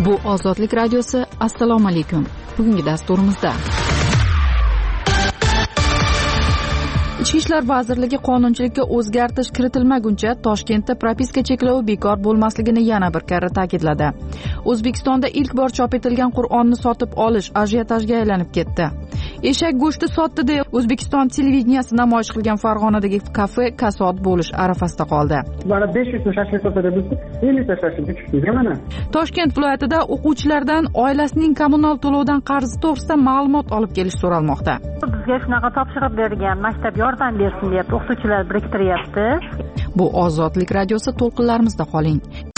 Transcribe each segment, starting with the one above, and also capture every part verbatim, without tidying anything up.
Bu Ozodlik radiosi. Assalomu alaykum. Bugungi dasturimizda Ichki ishlar vazirligi qonunchilikka o'zgartirish kiritilmaguncha Toshkentda propiska cheklovi bekor bo'lmasligini yana bir karra ta'kidladi. O'zbekistonda ilk bor chop etilgan Qur'onni sotib olish ajiotajga aylanib ketdi. Eshak go'shti sotdi deb O'zbekiston televideniyasi namoyish qilgan Farg'onadagi kafe kasod bo'lish arafasida qoldi. Mana besh yuz shashlik sotadi bo'lsa, ellik shashlik tushdi mana. Toshkent viloyatida o'quvchilardan oilasining kommunal to'lovdan qarzi to'g'risida ma'lumot olib kelish so'ralmoqda. Bizga shunaqa topshiriq bergan maktab yordam bersin deb o'qituvchilar biriktiryapti. Bu Ozodlik radiosi, to'lqinlarimizda qoling.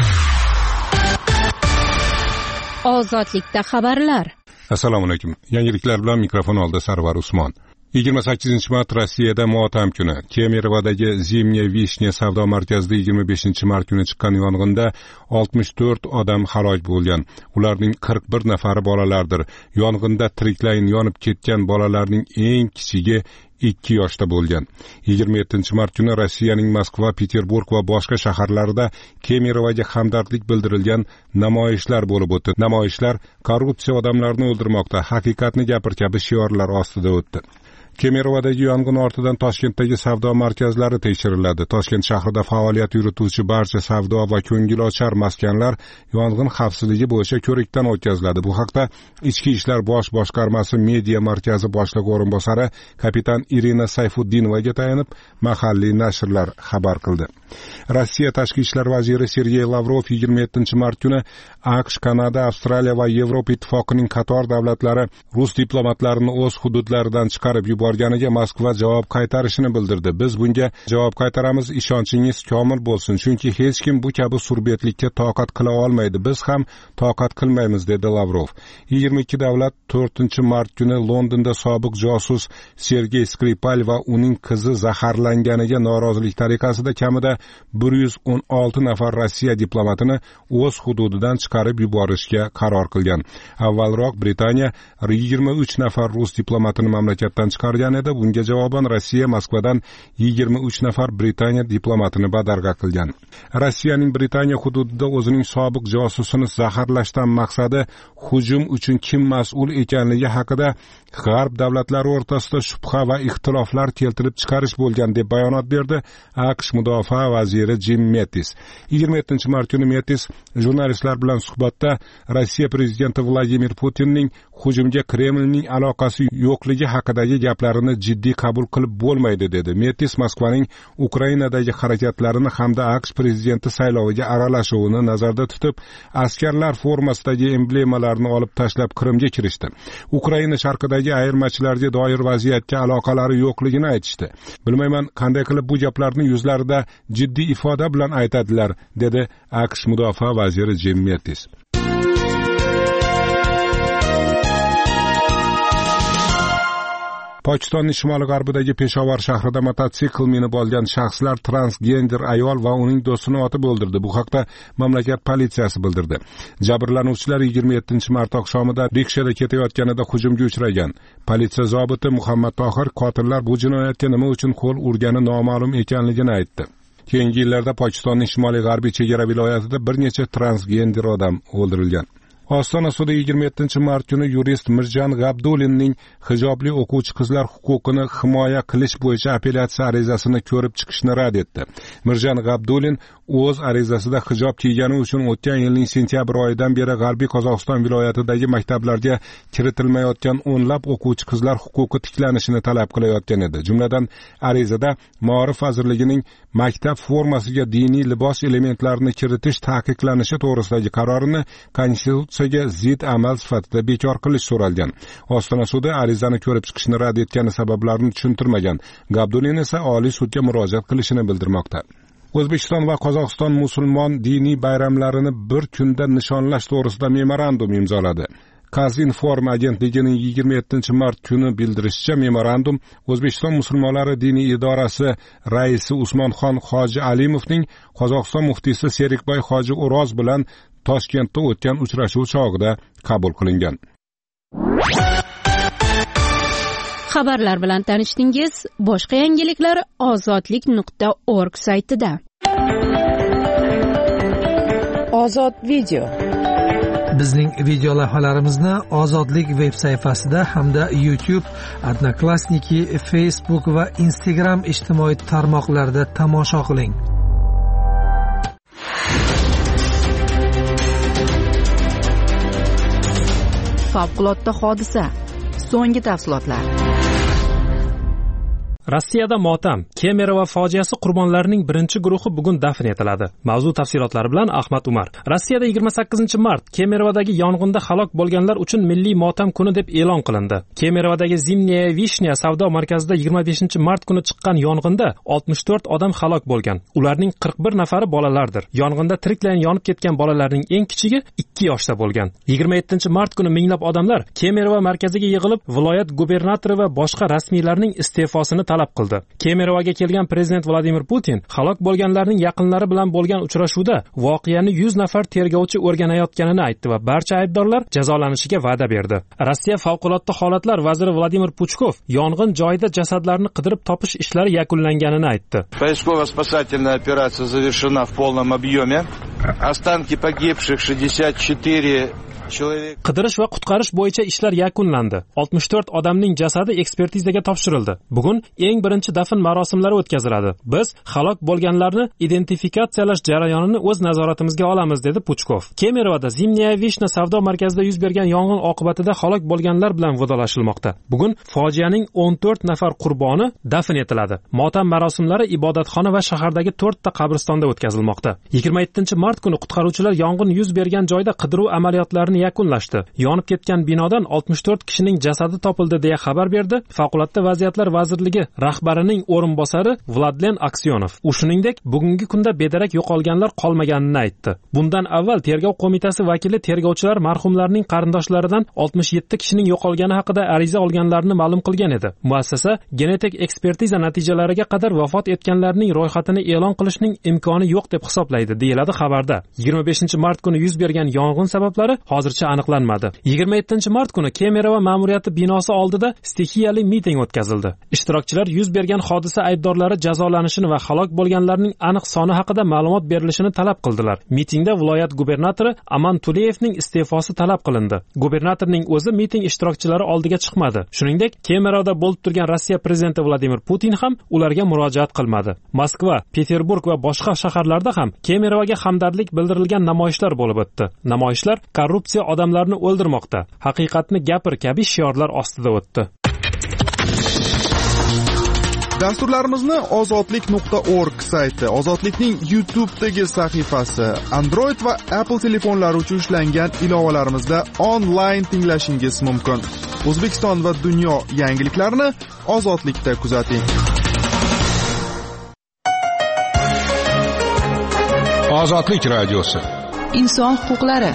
Ozodlikda xabarlar. Assalomu alaykum. Yangiliklar bilan mikrofon oldida Sarvar Usmon. yigirma sakkizinchi mart Rossiyada motam kuni. Kemerovadagi Zimniya Vishnya savdo markazida yigirma beshinchi mart kuni chiqqan yong'inda oltmish to'rt odam halok bo'lgan. Ularning qirq bir nafari bolalardir. Yong'inda tiriklayin yonib ketgan bolalarning eng kichigi ikki yoshda bo'lgan. yigirma yettinchi mart kuni Rossiyaning Moskva, Peterburg va boshqa shaharlarida Kemerovaga hamdardlik bildirilgan namoyishlar bo'lib o'tdi. Namoyishlar korrupsiya odamlarni o'ldirmoqda, haqiqatni gapir kabi shiorlar ostida o'tdi. Kemerovadagi yong'in ortidan Toshkentdagi savdo markazlari tekshiriladi. Toshkent shahrida faoliyat yurituvchi barcha savdo va ko'ngilochar maskanlar yong'in xavfsizligi bo'yicha ko'rikdan o'tkaziladi. Bu haqda Ichki ishlar bosh boshqarmasi media markazi boshlig'i o'rinbosari kapitan Irina Sayfuddinovaga tayanib mahalliy nashrlar xabar qildi. Rossiya tashqi ishlar vaziri Sergey Lavrov yigirma yettinchi mart kuni AQSh, Kanada, Avstraliya va Yevropa ittifoqining qator davlatlari rus diplomatlarini o'z hududlaridan chiqarib yuborganiga Moskva javob qaytarishini bildirdi. Biz bunga javob qaytaramiz, ishonchingiz komil bo'lsin, chunki hech kim bu kabi surbetlikka toqat qila olmaydi. Biz ham toqat qilmaymiz, dedi Lavrov. yigirma ikki davlat to'rtinchi mart kuni Londonda sobiq josus Sergey Skripal va uning qizi zaharlanganiga norozilik tariqasida kamida bir yuz o'n olti nafar Rossiya diplomatini o'z hududidan chiqarib yuborishga qaror qilgan. Avvalroq Britaniya yigirma uch nafar rus diplomatini mamlakatdan chiqargan edi. Bunga javoban Rossiya Moskvadan yigirma uch nafar Britaniya diplomatini badarg'a qilgan. Rossiyaning Britaniya hududida o'zining sobiq josusini zaharlashdan maqsadi hujum uchun kim mas'ul ekanligi haqida G'arb davlatlari o'rtasida shubha va ixtiloflar keltirib chiqarish bo'lgan deb bayonot berdi AQSh mudofaa vaziri Jim Mattis. yigirma yettinchi mart kuni Mattis jurnalistlar bilan suhbatda Rossiya prezidenti Vladimir Putinning hujumga Kremlning aloqasi yo'qligi haqidagi gaplarini jiddiy qabul qilib bo'lmaydi dedi. Mattis Moskvaning Ukrainadagi harakatlarini hamda AQSh prezidenti sayloviga aralashuvini nazarda tutib, askarlar formasidagi emblemalarni olib tashlab Qrimga kirishdi. Ukraina sharqidagi ayirmachilarga doir vaziyatga aloqalari yo'qligini aytishdi. Bilmayman qanday qilib bu gaplarni yuzlarida jiddiy ifoda bilan aytadilar, dedi AQSh mudofaa vaziri Jim Mattis. Pokistonning shimoli-g'arbidagi Peshovar shahrida mototsikl minib olgan shaxslar transgender ayol va uning do'stini otib o'ldirdi. Bu haqda mamlakat politsiyasi bildirdi. Jabrlanuvchilar yigirma yettinchi mart oqshomida rikshada ketayotganida hujumga uchragan. Politsiya zobiti Muhammad Tohir qotillar bu jinoyatga nima uchun qo'l urgani noma'lum ekanligini aytdi. Keyingi yillarda Pokistonning shimoliy-g'arbiy chegara viloyatida bir necha transgender odam o'ldirilgan. Ostona sudi yigirma yettinchi mart kuni yurist Mirjan G'abdulinning hijobli o'quvchi qizlar huquqini himoya qilish bo'yicha apellyatsiya arizasini ko'rib chiqishni rad etdi. Mirjan G'abdulin o'z arizasida hijob kiygani uchun o'tgan yilning sentyabr oyidan beri G'arbiy Qozog'iston viloyatidagi maktablarga kiritilmayotgan o'nlab o'quvchi qizlar huquqi tiklanishini talab qilayotgan edi. Jumladan arizada Ma'rif vazirligining maktab formasiga diniy libos elementlarini kiritish taqiqlanishi to'g'risidagi qarorini konstitutsiyaga zid amal sifatida bekor qilish so'ralgan. Ostona sudi arizani ko'rib chiqishni rad etgani sabablarini tushuntirmagan. G'abdulin esa Oliy sudga murojaat qilishini bildirmoqda. O'zbekiston va Qozog'iston musulmon diniy bayramlarini bir kunda nishonlash to'g'risida memorandum imzoladi. Qazinform agentligining yigirma yettinchi mart kuni bildirishicha, memorandum O'zbekiston musulmonlari diniy idorasi raisi Usmonxon Hoji Alimovning Qozog'iston muftiysi Serikboy Hoji O'roz bilan Toshkentda o'tgan uchrashuv chog'ida qabul qilingan. Xabarlar bilan tanishdingiz. Boshqa yangiliklar ozodlik nuqta org saytida. Ozod video. Bizning video lavhalarimizni Ozodlik veb sayfasida hamda YouTube, Odnoklassniki, Facebook va Instagram ijtimoiy tarmoqlarida tomosha qiling. Favqulodda hodisa. So'nggi tafsilotlar. Rossiyada motam, Kemerovo fojiasi qurbonlarining birinchi guruhi bugun dafn etiladi. Mavzu tafsilotlari bilan Ahmad Umar. Rossiyada yigirma sakkizinchi mart Kemerovodagi yong'inda halok bo'lganlar uchun milliy motam kuni deb e'lon qilindi. Kemerovodagi Zimnyaya Vishnya savdo markazida yigirma beshinchi mart kuni chiqqan yong'inda oltmish to'rt odam halok bo'lgan. Ularning qirq bir nafari bolalardir. Yong'inda tiriklayin yonib ketgan bolalarning eng kichigi ikki yoshda bo'lgan. yigirma yettinchi mart kuni minglab odamlar Kemerovo markaziga yig'ilib, viloyat gubernatori va boshqa rasmiylarning iste'fosini talab qildi. Kemerovoga kelgan prezident Vladimir Putin halok bo'lganlarning yaqinlari bilan bo'lgan uchrashuvda voqeani yuz nafar tergovchi o'rganayotganini aytdi va barcha aybdorlar jazolanishiga va'da berdi. Rossiya favqulodda holatlar vaziri Vladimir Puchkov yong'in joyida jasadlarni qidirib topish ishlari yakunlanganini aytdi. Поисково-спасательная операция завершена в полном объеме. Останки погибших шестьдесят четыре Qidirish va qutqarish bo'yicha ishlar yakunlandi. oltmish to'rt odamning jasadi ekspertizaga topshirildi. Bugun eng birinchi dafn marosimlari o'tkaziladi. Biz halok bo'lganlarni identifikatsiyalash jarayonini o'z nazoratimizga olamiz, dedi Puchkov. Kemerovoda Zimnyaya Vishnya savdo markazida yuz bergan yong'in oqibatida halok bo'lganlar bilan vidolashilmoqda. Bugun fojianing o'n to'rt nafar qurboni dafn etiladi. Motam marosimlari ibodatxona va shahardagi to'rtta qabristonda o'tkazilmoqda. yigirma yettinchi mart kuni qutqaruvchilar yong'in yuz bergan joyda qidiruv amaliyotlarini yakunlashdi. Yonib ketgan binodan oltmish to'rt kishining jasadi topildi deya xabar berdi Favqulodda vaziyatlar vazirligi rahbarining o'rinbosari Vladlen Aksyonov. U shuningdek, bugungi kunda bedarak yo'qolganlar qolmaganini aytdi. Bundan avval tergov qo'mitasi vakili tergovchilar marhumlarning qarindoshlaridan oltmish yetti kishining yo'qolgani haqida ariza olganlarini ma'lum qilgan edi. Muassasa genetik ekspertiza natijalariga qadar vafot etganlarning ro'yxatini e'lon qilishning imkoni yo'q deb hisoblaydi, deyiladi xabarda. yigirma beshinchi mart kuni yuz bergan yong'in sabablari hozircha aniqlanmadi. yigirma yettinchi mart kuni Kemerovo ma'muriyati binosi oldida stixiyali miting o'tkazildi. Ishtirokchilar yuz bergan hodisa aybdorlari jazolanishini va halok bo'lganlarning aniq soni haqida ma'lumot berilishini talab qildilar. Mitingda viloyat gubernatori Aman Tuleyevning iste'fosi talab qilindi. Gubernatorning o'zi miting ishtirokchilari oldiga chiqmadi. Shuningdek, Kemerovoda bo'lib turgan Rossiya prezidenti Vladimir Putin ham ularga murojaat qilmadi. Moskva, Peterburg va boshqa shaharlarda ham Kemerovoga hamdardlik bildirilgan namoyishlar bo'lib o'tdi. Namoyishlar korrupsiya odamlarni o'ldirmoqda, haqiqatni gapir kabi shiorlar ostida o'tdi. Dasturlarimizni ozodlik nuqta org sayti, Ozodlikning YouTube'dagi sahifasi, Android va Apple telefonlari uchun ishlangan ilovalarimizda onlayn tinglashingiz mumkin. O'zbekiston va dunyo yangiliklarini Ozodlikda kuzating. Ozodlik radiosi. Inson huquqlari.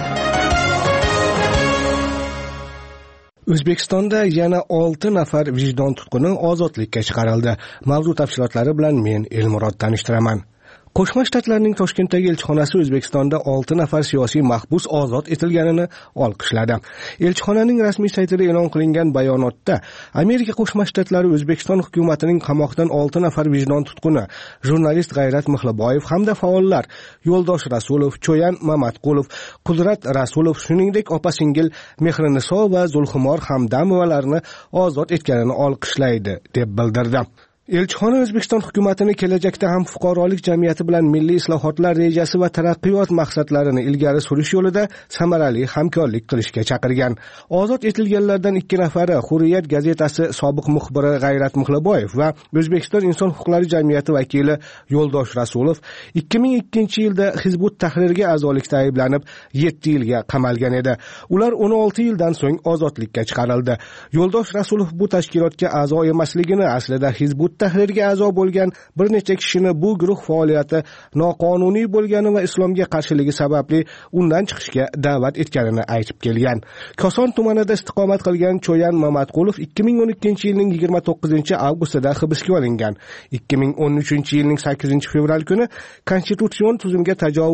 O'zbekistonda yana olti nafar vijdon tutquni ozodlikka chiqarildi. Mavzu tafsilotlari bilan men Elmurod tanishtiraman. Qo'shma Shtatlarning Toshkentdagi elchixonasi O'zbekistonda olti nafar siyosiy mahbus ozod etilganini olqishladi. Elchixonaning rasmiy saytida e'lon qilingan bayonotda Amerika Qo'shma Shtatlari O'zbekiston hukumatining qamoqdan olti nafar vijdon tutquni, jurnalist G'ayrat Mixliboyev hamda faollar Yo'ldosh Rasulov, Cho'yan Mamatqulov, Qudrat Rasulov, shuningdek opa-singil Mehriniso va Zulxumor Hamdamovalarni ozod etganini olqishlaydi deb bildirdi. Elchixona O'zbekiston hukumatini kelajakda ham fuqarolik jamiyati bilan milliy islohotlar rejasi va taraqqiyot maqsadlarini ilgari surish yo'lida samarali hamkorlik qilishga chaqirgan. Ozod etilganlardan ikki nafari Hurriyat gazetasi sobiq muxbiri G'ayrat Mixliboyev va O'zbekiston inson huquqlari jamiyati vakili Yo'ldosh Rasulov ikki ming ikkinchi yilda Hizbut Tahrirga a'zolikda ayblanib yetti yilga qamalgan edi. Ular o'n olti yildan so'ng ozodlikka chiqarildi. Yo'ldosh Rasulov bu tashkilotga a'zo emasligini, aslida Hizbut Tahrirga a'zo bo'lgan bir necha kishini bu guruh faoliyati noqonuniy bo'lgani va islomga qarshiligi sababli undan chiqishga da'vat etganini aytib kelgan. Koson tumanida istiqomat qilgan Cho'yan Mamatqulov ikki ming o'n ikkinchi yilning yigirma to'qqizinchi avgustida hibsga olingan. ikki ming o'n uchinchi yilning sakkizinchi fevral kuni konstitutsion tuzumga tajovuz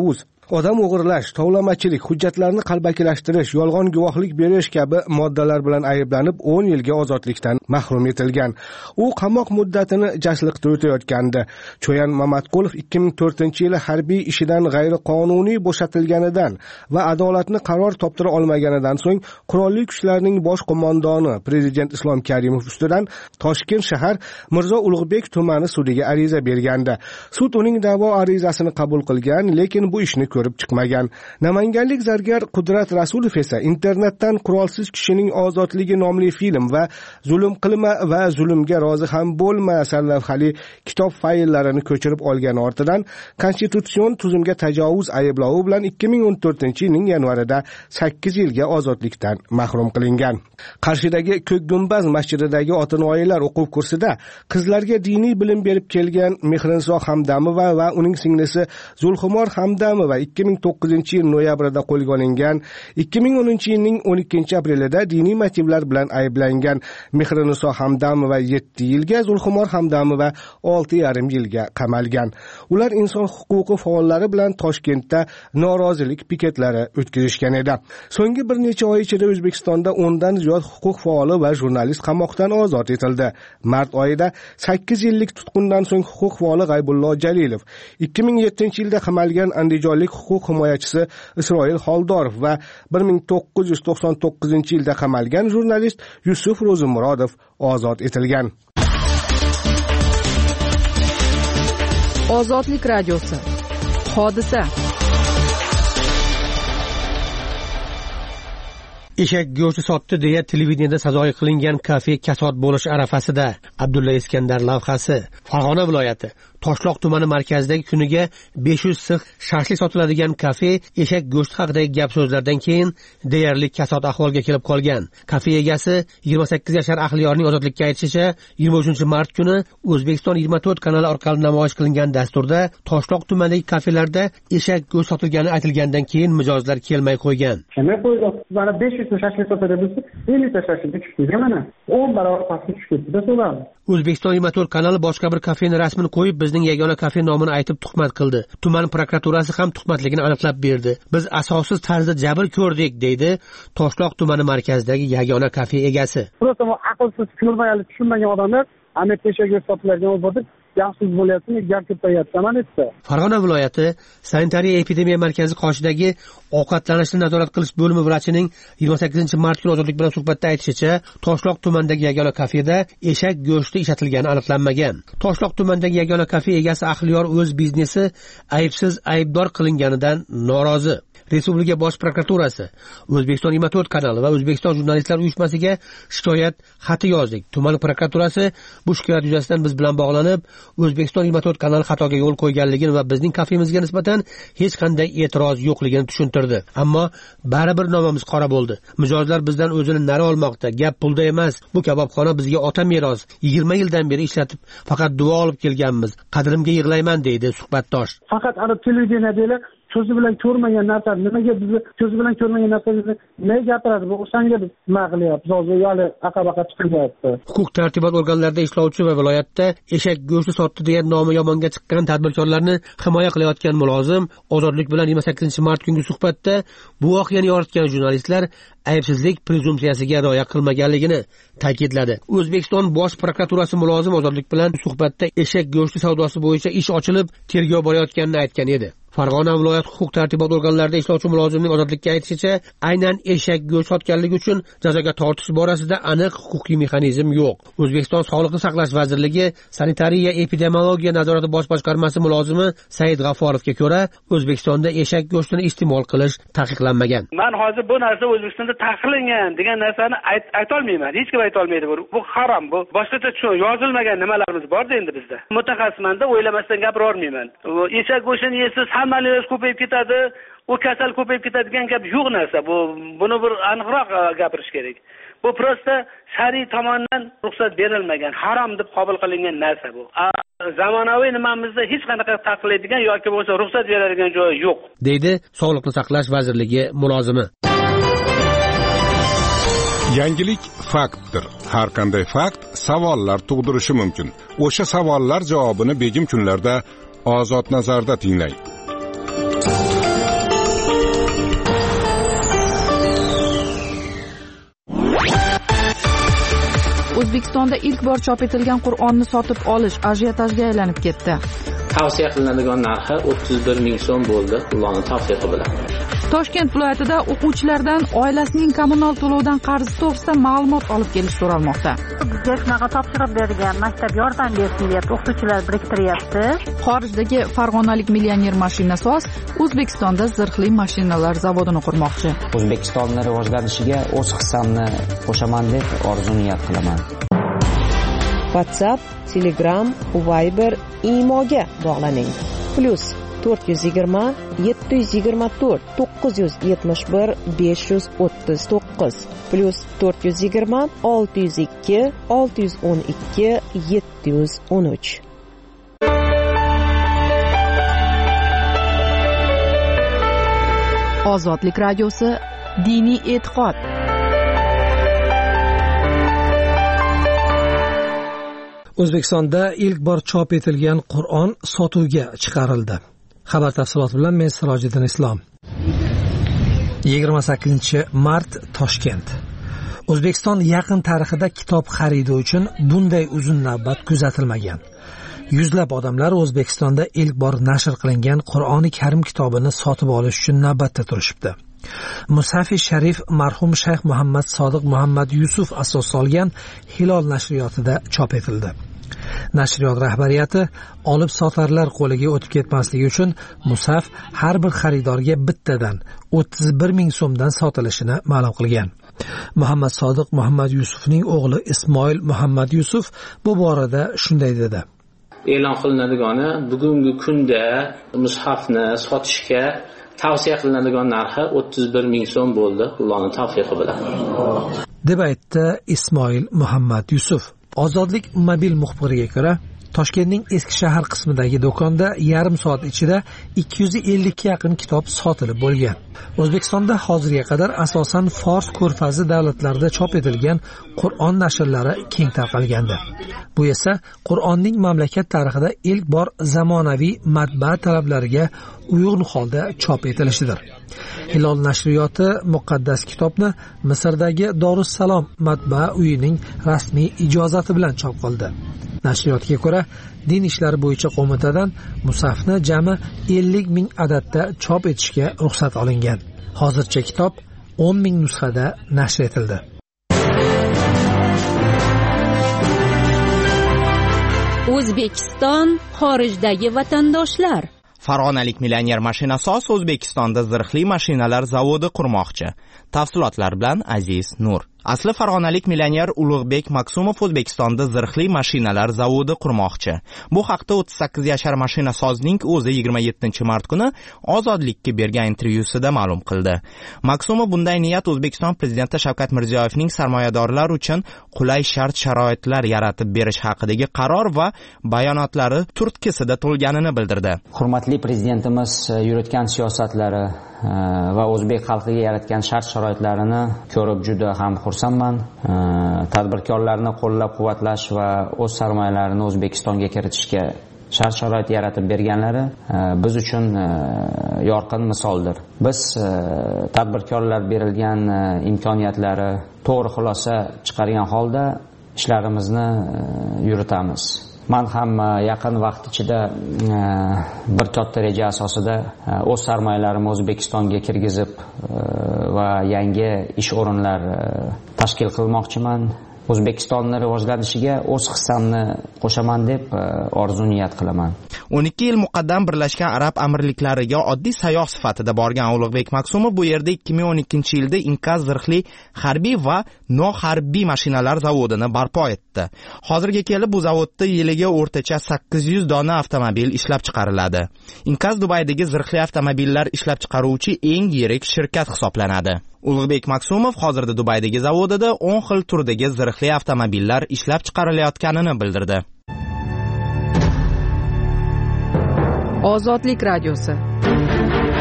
odam o'g'irlash, tovlamachilik, hujjatlarni qalbakilashtirish, yolg'on guvohlik berish kabi moddalar bilan ayblanib o'n yilga ozodlikdan mahrum etilgan. U qamoq muddatini jasliqda o'tayotgandi. Cho'yan Mamatqulov ikki ming to'rtinchi yili harbiy ishidan g'ayriqonuniy bo'shatilganidan va adolatni qaror toptira olmaganidan so'ng qurolli kuchlarning bosh qo'mondoni prezident Islom Karimov ustidan Toshkent shahar Mirzo Ulug'bek tumani sudiga ariza bergandi. Sud uning da'vo arizasini qabul qilgan, lekin bu ishni ko'rib chiqmagan. Namanganlik zargar Qudrat Rasulov esa internetdan Qurolsiz kishining ozodligi nomli film va Zulm qilma va zulmga rozi ham bo'lma sarlavhali kitob fayllarini ko'chirib olgani ortidan konstitutsion tuzumga tajovuz ayblovi bilan ikki ming o'n to'rtinchi yilning yanvarida sakkiz yilga ozodlikdan mahrum qilingan. Qarshidagi Ko'kgumbaz masjididagi Otinoyilar o'quv kursida qizlarga diniy bilim berib kelgan Mehrinso Hamdamova va uning singlisi Zulxumor Hamdamova ikki ming to'qqizinchi yil noyabrida qo'lga olingan. ikki ming o'ninchi yilning o'n ikkinchi aprelida diniy motivlar bilan ayblangan. Mehrinso Hamdamova yetti yilga, Zulxumor Hamdamova olti yarim yilga qamalgan. Ular inson huquqi faollari bilan Toshkentda norozilik piketlari o'tkazishgan edi. So'nggi bir necha oy ichida O'zbekistonda o'ndan ziyod huquq faoli va jurnalist qamoqdan ozod etildi. Mart oyida sakkiz yillik tutqundan so'ng huquq faoli G'aybullo Jalilov, ikki ming yettinchi yilda qamalgan andijonlik huquq himoyachisi Isroil Xoldorov va bir ming to'qqiz yuz to'qson to'qqizinchi yilda qamalgan jurnalist Yusuf Ro'zimurodov ozod etilgan. Ozodlik radiosi. Hodisa. Eshak go'shti sotdi deya televideniyada sazoyi qilingan kafe kasod bo'lish arafasida. Abdulla Iskandar lavhasi. Farg'ona viloyati Toshloq tumani markazidagi kuniga besh yuz six shashlik sotiladigan kafe eshak go'shti haqidagi gap so'zlardan keyin deyarli kasod ahvolga kelib qolgan. Kafe egasi yigirma sakkiz yashar Ahliyorning ozodlikka aytishicha, yigirma uchinchi mart kuni O'zbekiston yigirma to'rt kanali orqali namoyish qilingan dasturda Toshloq tumanidagi kafelarda eshak go'shti sotilgani aytilgandan keyin mijozlar kelmay qo'ygan. Nima qo'ydi? Mana besh yuz shashlik sotadi bo'lsa, ellik shashlikka tushdi. Mana o'n barobar pastga tushdi. So'radi. O'zbekiston yigirma to'rt kanali boshqa bir kafening rasmini qo'yib, bizning yagona kafe nomini aytib tuhmat qildi. Tuman prokuraturasi ham tuhmatligini aniqlab berdi. Biz asossiz tarzda jabr ko'rdik, deydi Toshloq tumani markazidagi yagona kafe egasi. Просто aqlsiz, ko'rmayali, tushunmagan odamlar ana peshaga sotiladigan o'zbekda yaxshi bo'lyapti, gap ketayapti, mana debdi. Farg'ona viloyati sanitariya epidemiya markazi qoshidagi ovqatlanishni nazorat qilish bo'limi vrachining yigirma sakkizinchi mart kuni ozodlik bilan suhbatda aytishicha, Toshloq tumanidagi yagona kafeda eshak go'shti ishlatilgani aniqlanmagan. Toshloq tumanidagi yagona kafe egasi Ahliyor o'z biznesi aybsiz aybdor qilinganidan norozi. Respublika bosh prokuraturasi, O'zbekiston yigirma to'rt kanali va O'zbekiston jurnalistlar uyushmasiga shikoyat xati yozdik. Tuman prokuraturasi bu shikoyat yuzasidan biz bilan bog'lanib, O'zbekiston yigirma to'rt kanali xatoga yo'l qo'yganligini va bizning kafemizga nisbatan hech qanday e'tiroz yo'qligini tushuntirdi. Ammo baribir nomimiz qora bo'ldi. Mijozlar bizdan o'zini nari olmoqda. Gap pulda emas. Bu kabobxona bizga ota meros. yigirma yildan beri ishlatib, faqat duo olib kelganmiz. Qadrimga yig'layman, deydi suhbatdosh. Faqat ana televideniyada ko'zi bilan ko'rmagan narsa, nimaga bizni ko'zi bilan ko'rmagan narsani nima gapiradi? Bu o'shanga biz nima qilyapmiz? Hozir yali aqabaqa chiqyapti. Huquq tartibot organlarida ishlovchi va viloyatda eshak go'shti sotdi degan nomi yomonga chiqqan tadbirkorlarni himoya qilayotgan mulozim Ozodlik bilan yigirma sakkizinchi mart kungi suhbatda bu voqeani yoritgan jurnalistlar aybsizlik prezumsiyasiga rioya qilmaganligini ta'kidladi. O'zbekiston bosh prokuraturasi mulozim Ozodlik bilan suhbatda eshak go'shti savdosi bo'yicha ish ochilib, tergov borayotganini aytgan edi. Farg'ona viloyat huquq tartibot organlarida ishlovchi mulozimning Ozodlikka aytishicha, aynan eshak go'sht sotganligi uchun jazoga tortish borasida aniq huquqiy mexanizm yo'q. O'zbekiston Sog'liqni saqlash vazirligi sanitariya epidemiologiya nazorati bosh boshqarmasi mulozimi Said G'afforovga ko'ra, O'zbekistonda eshak go'shtini iste'mol qilish taqiqlanmagan. Men hozir bu narsa O'zbekistonda taqiqlangan degan narsani ayta olmayman. Hech kim ayta olmaydi. Bu harom, bu boshqacha yozilmagan nimalarimiz bor endi bizda. Mutaxassisman deb o'ylamasdan gapira olmayman. Eshak go'shtini yesiz hammalar ko'payib ketadi, u kasal ko'payib ketadigan gap yo'q narsa. Bu buni bir aniqroq gapirish kerak. Bu prosta shariy tomonidan ruxsat berilmagan, harom deb qabul qilingan narsa bu. Zamonaviy nimamizda hech qanaqa taqiqlaydigan yoki bo'lsa ruxsat beradigan joyi yo'q, deydi Sog'liqni saqlash vazirligi mulozimi. Yangilik faktdir. Har qanday fakt savollar tug'dirishi mumkin. O'sha savollar javobini begim kunlarda Ozod nazarda tinglang. O'zbekistonda ilk bor chop etilgan Qur'onni sotib olish ajiotajga aylanib ketdi. Tavsiya qilinadigan narxi o'ttiz bir ming so'm bo'ldi, Allohning tavfiqi bilan. Toshkent viloyatida o'quvchilardan oilasining kommunal to'lovidan qarzi to'g'risida ma'lumot olib kelish so'ralmoqda. Bizga shunaqa topshiriq bergan, maktab yordam bersin deb o'qituvchilar biriktiryapti. Xorijdagi farg'onalik millioner mashinasoz O'zbekistonda zirhli mashinalar zavodini qurmoqchi. O'zbekistonning rivojlanishiga o'z hissamni qo'shaman deb orzu niyat qilaman. WhatsApp, Telegram, Viber, Imoga bog'laning. Plus to'rt yuz yigirma yetti yuz yigirma to'rt to'qqiz yuz yetmish bir besh yuz o'ttiz to'qqiz plus to'rt yuz yigirma olti yuz ikki olti yuz o'n ikki yetti yuz o'n uch. Ozodlik radiosi diniy e'tiqod. O'zbekistonda ilk bor chop etilgan Qur'on sotuvga chiqarildi. Xabar tafsiloti bilan men Sirojiddin Islom. yigirma sakkizinchi mart Toshkent. O'zbekiston yaqin tarixida kitob xaridi uchun bunday uzun navbat kuzatilmagan. Yuzlab odamlar O'zbekistonda ilk bor nashr qilingan Qur'oni Karim kitobini sotib olish uchun navbatda turishibdi. Musafi Sharif marhum Shayx Muhammad Sodiq Muhammad Yusuf asos solgan Hilol nashriyotida chop etildi. Nashriyot rahbariyati olib sotarlar qo'liga o'tib ketmasligi uchun musaf har bir xaridorga bittadan o'ttiz bir ming so'mdan sotilishini ma'lum qilgan. Muhammad Sodiq Muhammad Yusufning o'g'li Ismoil Muhammad Yusuf bu borada shunday dedi. E'lon qilinadigan bugungi kunda mushafni sotishga tavsiya qilinadigan narxi o'ttiz bir ming so'm bo'ldi, Allohning tavfiqi bilan. deb aytdi Ismoil Muhammad Yusuf. Ozodlik mobil muxbiriga ko'ra, Toshkentning eski shahar qismidagi do'konda yarim soat ichida ikki yuz ellik ga yaqin kitob sotilib bo'lgan. O'zbekistonda hozirga qadar asosan Fors ko'rfazi davlatlarida chop etilgan Qur'on nashrlari keng tarqalgandi. Bu esa Qur'onning mamlakat tarixida ilk bor zamonaviy matbaa talablariga uyg'un holda chop etilishidir. Hilol nashriyoti muqaddas kitobni Misrdagi Dorussalom matbaa uyining rasmiy ijozati bilan chop qildi. Nashriyotga ko'ra, din ishlari bo'yicha qo'mitadan musafni jami ellik ming adadda chop etishga ruxsat olingan. Hozircha kitob o'n ming nusxada nashr etildi. O'zbekiston xorijdagi vatandoshlar. Farg'onalik millioner mashinasoz O'zbekistonda zirhli mashinalar zavodi qurmoqchi. Tafsilotlar bilan Aziz Nur. Asli farg'onalik millioner Ulug'bek Maksumov O'zbekistonda zirhli mashinalar zavodi qurmoqchi. Bu haqda o'ttiz sakkiz yashar mashinasozning o'zi yigirma yettinchi mart kuni Ozodlikka bergan intervyusida ma'lum qildi. Maksumov bunday niyat O'zbekiston prezidenti Shavkat Mirziyoyevning sarmoyadorlar uchun qulay shart-sharoitlar yaratib berish haqidagi qaror va bayonotlari turtkisida to'lganini bildirdi. Hurmatli prezidentimiz yuritgan siyosatlari va o'zbek xalqiga yaratgan shart-sharoitlarini ko'rib juda ham xursandman. Tadbirkorlarni qo'llab-quvvatlash va o'z sarmoyalarini O'zbekistonga kiritishga shart-sharoit yaratib berganlari biz uchun yorqin misoldir. Biz tadbirkorlar berilgan imkoniyatlari to'g'ri xulosa chiqargan holda ishlarimizni yuritamiz. Men ham yaqin vaqt ichida bir katta reja asosida o'z sarmoyalarimni O'zbekistonga kirgizib va yangi ish o'rinlar tashkil qilmoqchiman. O'zbekistonning rivojlanishiga o'z hissamni qo'shaman deb orzu niyat qilaman. o'n ikki yil muqaddam Birlashgan Arab Amirliklariga oddiy sayyoh sifatida borgan Ulug'bek Maksumov bu yerda ikki ming o'n ikkinchi yilda Inkaz zirhli harbiy va noharbiy mashinalar zavodini barpo etdi. Hozirga kelib bu zavodda yiliga o'rtacha sakkiz yuz dona avtomobil ishlab chiqariladi. Inkaz Dubaydagi zirhli avtomobillar ishlab chiqaruvchi eng yirik shirkat hisoblanadi. Ulug'bek Maksumov hozirda Dubaydagi zavodida o'n xil turdagi zirhli avtomobillar ishlab chiqarilayotganini bildirdi. Ozodlik radiosi.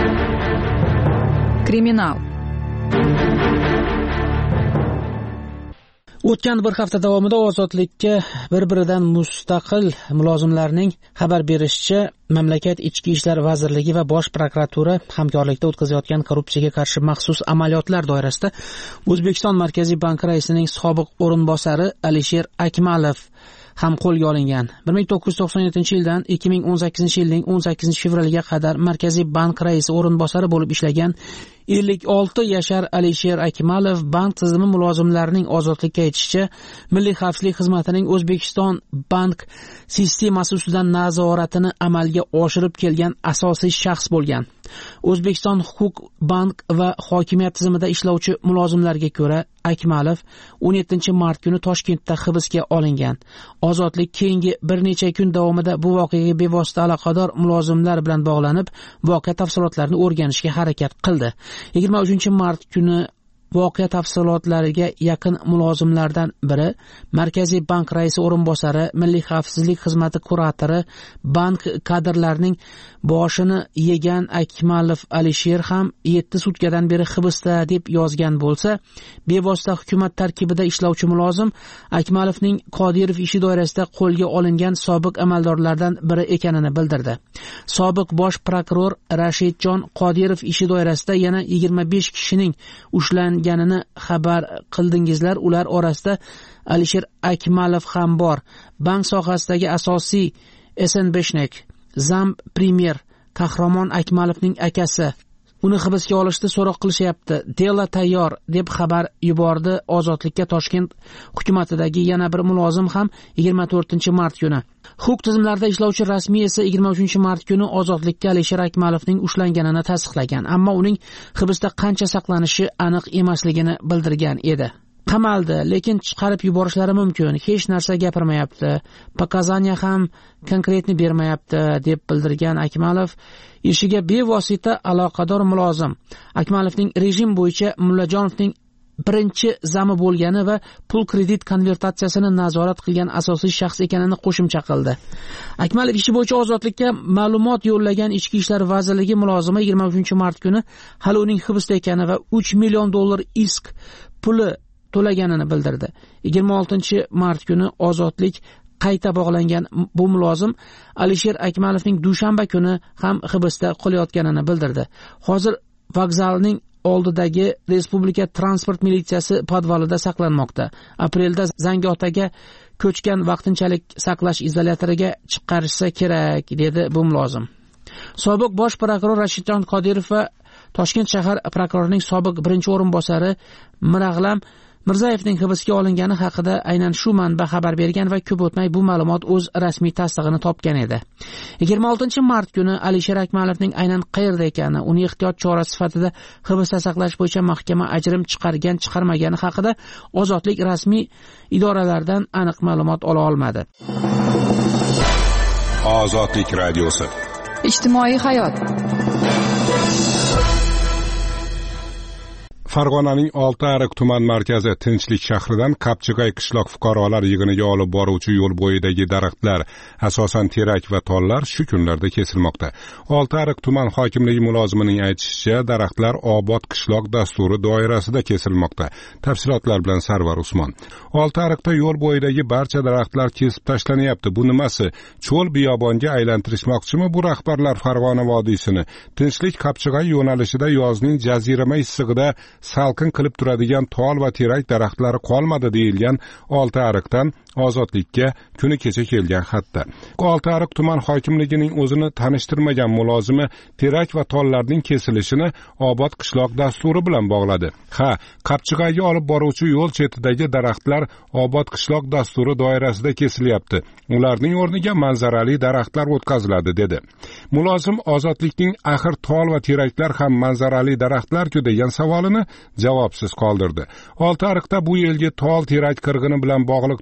Kriminal. O'tgan bir hafta davomida ozodlikka bir-biridan mustaqil mulozimlarning xabar berishicha, mamlakat Ichki ishlar vazirligi va Bosh prokuratura hamkorlikda o'tkazayotgan korrupsiyaga qarshi maxsus amaliyotlar doirasida O'zbekiston Markaziy banki raisining sobiq o'rinbosari Alisher Akmalov ham qo'lga olingan. bir ming to'qqiz yuz to'qson yettinchi yildan ikki ming o'n sakkizinchi yilning o'n sakkizinchi fevraliga qadar Markaziy bank raisi o'rinbosari bo'lib ishlagan ellik olti yashar Alisher Akmalov bank tizimi mulozimlarining ozodlikka aytishicha, Milliy xavfsizlik xizmatining O'zbekiston bank sistemasi ustidan nazoratini amalga oshirib kelgan asosiy shaxs bo'lgan. O'zbekiston huquq, bank va hokimiyat tizimida ishlovchi mulozimlarga ko'ra, Akmalov o'n yettinchi mart kuni Toshkentda hibsga olingan. Ozodlik keyingi bir necha kun davomida bu voqeaga bevosita aloqador mulozimlar bilan bog'lanib, voqea tafsilotlarini o'rganishga harakat qildi. yigirma uchinchi mart kuni voqea tafsilotlariga yaqin mulozimlardan biri Markaziy bank raisi o'rinbosari, Milliy xavfsizlik xizmati kuratori, bank kadrlarining boshini yegan Akmalov Alisher ham yetti sutkadan beri hibsda deb yozgan bo'lsa, bevosita hukumat tarkibida ishlovchi mulozim Akmalovning Qodirov ishi doirasida qo'lga olingan sobiq amaldorlardan biri ekanini bildirdi. Sobiq bosh prokuror Rashidjon Qodirov ishi doirasida yana yigirma besh kishining ushlanganini xabar qildingizlar. Ular orasida Alisher Akmalov ham bor. Bank sohasidagi asosiy Esenbeshnek, Zamb Premier Qahramon Akmalovning akasi. Uni hibsga olishda so'roq qilishyapti. Dela tayyor deb xabar yubordi Ozodlikka Toshkent hukumatidagi yana bir mulozim ham yigirma to'rtinchi mart kuni. Huquq tizimlarida ishlovchi rasmiy esa yigirma uchinchi mart kuni Ozodlikka Alisher Akmalovning ushlanganini tasdiqlagan, ammo uning hibsda qancha saqlanishi aniq emasligini bildirgan edi. Qamaldi, lekin chiqarib yuborishlari mumkin. Hech narsa gapirmayapti. Pokazaniya ham konkretni bermayapti deb bildirgan Akmalov ishiga bevosita aloqador mulozim. Akmalovning rejim bo'yicha Mullajonovning birinchi zami bo'lgani va pul kredit konvertatsiyasini nazorat qilgan asosiy shaxs ekanini qo'shimcha qildi. Akmalov ishi bo'yicha Ozodlikka ma'lumot yo'llagan Ichki ishlar vazirligi mulozimi yigirma uchinchi mart kuni hali uning hibsda ekani va uch million dollar isk puli to'laganini bildirdi. yigirma oltinchi mart kuni Ozodlik qayta bog'langan bu mulozim Alisher Akmalovning dushanba kuni ham hibsda qolayotganini bildirdi. Hozir vokzalning oldidagi Respublika transport militsiyasi podvalida saqlanmoqda. Aprelda Zangiotaga ko'chgan vaqtinchalik saqlash izolyatoriga chiqarishsa kerak, dedi bu mulozim. Sobiq bosh prokuror Rashidjon Qodirov va Toshkent shahar prokurorining sobiq birinchi o'rinbosari Mirag'lam Mirzayevning hibsga olingani haqida aynan shu manba xabar bergan va ko'p o'tmay bu ma'lumot o'z rasmiy tasdig'ini topgan edi. yigirma oltinchi mart kuni Alisher Akmalovning aynan qayerda ekani, uni ehtiyot chorasi sifatida hibsda saqlash bo'yicha mahkama ajrim chiqargan chiqarmagani haqida Ozodlik rasmiy idoralardan aniq ma'lumot ola olmadi. Ozodlik radiosi. Ijtimoiy hayot. Farg'onaning Oltiariq tuman markazi Tinchlik shahridan Qapchig'ay qishloq fuqarolar yig'iniga olib boruvchi yo'l bo'yidagi daraxtlar, asosan terak va tollar shu kunlarda kesilmoqda. Oltiariq tuman hokimligi mulozimining aytishicha, daraxtlar Obod qishloq dasturi doirasida kesilmoqda. Tafsilotlar bilan Sarvar Usmon. Oltiariqda yo'l bo'yidagi barcha daraxtlar kesib tashlanyapti. Bu nimasi? Cho'l biyobonga aylantirishmoqchimi bu rahbarlar Farg'ona vodiysini? Tinchlik Qapchig'ay yo'nalishida yozning jazirama issig'ida salqin qilib turadigan tol va terak daraxtlari qolmadi deyilgan Oltiariqdan Ozodlikka kuni kecha kelgan xatda. Oltiariq tuman hokimligining o'zini tanishtirmagan mulozimi terak va tollarning kesilishini Obod qishloq dasturi bilan bog'ladi. Ha, Qapchig'ayga olib boruvchi yo'l chetidagi daraxtlar Obod qishloq dasturi doirasida kesilyapti. Ularning o'rniga manzarali daraxtlar o'tkaziladi dedi. Mulozim Ozodlikning axir tol va teraklar ham manzarali daraxtlar-ku degan savolini javobsiz qoldirdi. Oltiariqda bu yilgi tol terak qirg'ini bilan bog'liq tilga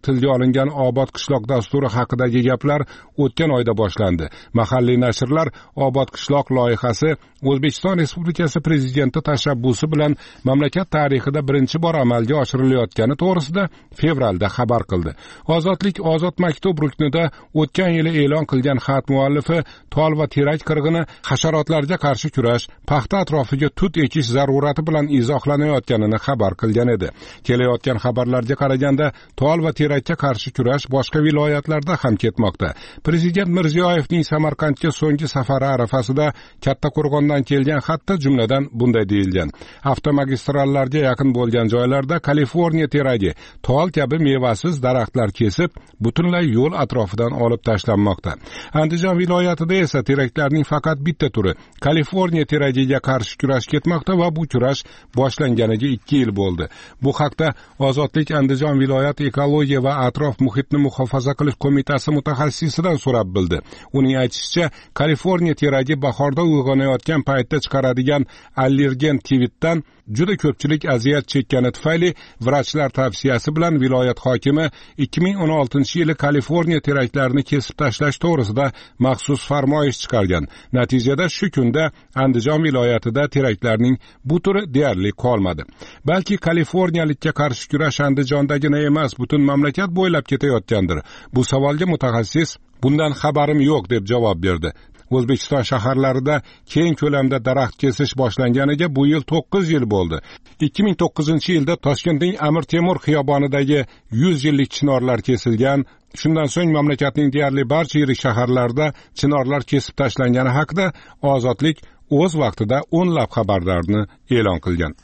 olingan obod qishloq dasturi haqidagi gaplar o'tgan oyda boshlandi. Mahalliy nashrlar obod qishloq loyihasi O'zbekiston Respublikasi Prezidenti tashabbusi bilan mamlakat tarixida birinchi bor amalga oshirilayotgani to'g'risida fevralda xabar qildi. Ozodlik ozod maktub ruknida o'tgan yili e'lon qilgan xat muallifi tol va terak qirg'ini hasharotlarga qarshi kurash, paxta atrofiga tut ekish zarurati bilan izohlanayotganini xabar qilgan edi. Kelayotgan xabarlarga qaraganda tol va terakka qarshi kurash boshqa viloyatlarda ham ketmoqda. Prezident Mirziyoyevning Samarqandga so'nggi safari arafasida Kattaqo'rg'ondan kelgan xatda jumladan bunday deyilgan: avtomagistrallarga yaqin bo'lgan joylarda Kaliforniya teragi, tol kabi mevasiz daraxtlar kesib, butunlay yo'l atrofidan olib tashlanmoqda. Andijon viloyatida esa teraklarning faqat bitta turi, Kaliforniya teragiga qarshi kurash ketmoqda va bu kurash boshlanganiga ikki yil bo'ldi. Bu haqda Ozodlik Andijon viloyat ekologiya va atrof muhitni muhofaza qilish qo'mitasi mutaxassisidan so'rab bildi. Uning aytishicha, Kaliforniya teragi bahorda uyg'onayotgan paytda chiqaradigan allergen tvitdan juda ko'pchilik aziyat chekkani tufayli vrachlar tavsiyasi bilan viloyat hokimi ikki ming o'n oltinchi yili Kaliforniya teraklarini kesib tashlash to'g'risida maxsus farmoyish chiqargan. Natijada shu kunda Andijon viloyatida teraklarning bu turi deyarli qolmadi. Balki Kaliforniyalikka qarshi kurash Andijondagina emas, butun mamlakat bo'ylab ketayotgandir. Bu savolga mutaxassis bundan xabarim yo'q deb javob berdi. O'zbekiston shaharlarida keng ko'lamda daraxt kesish boshlanganiga bu yil to'qqiz yil bo'ldi. ikki ming to'qqizinchi yilda Toshkentning Amir Temur xiyobonidagi yuz yillik chinorlar kesilgan. Shundan so'ng mamlakatning deyarli barcha yirik shaharlarida chinorlar kesib tashlangani haqida Ozodlik o'z vaqtida o'nlab xabarlarni e'lon qilgan.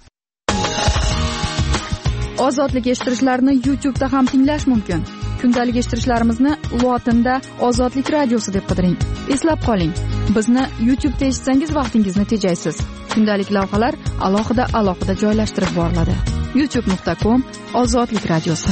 Ozodlik eshittirishlarni YouTube'da ham tinglash mumkin. Kundalik eshittirishlarimizni lotinda Ozodlik radiosi deb qidiring. Eslab qoling, bizni YouTube'da eshitsangiz vaqtingizni tejaysiz. Kundalik lavhalar alohida alohida joylashtirib boriladi. youtube nuqta com Ozodlik radiosi.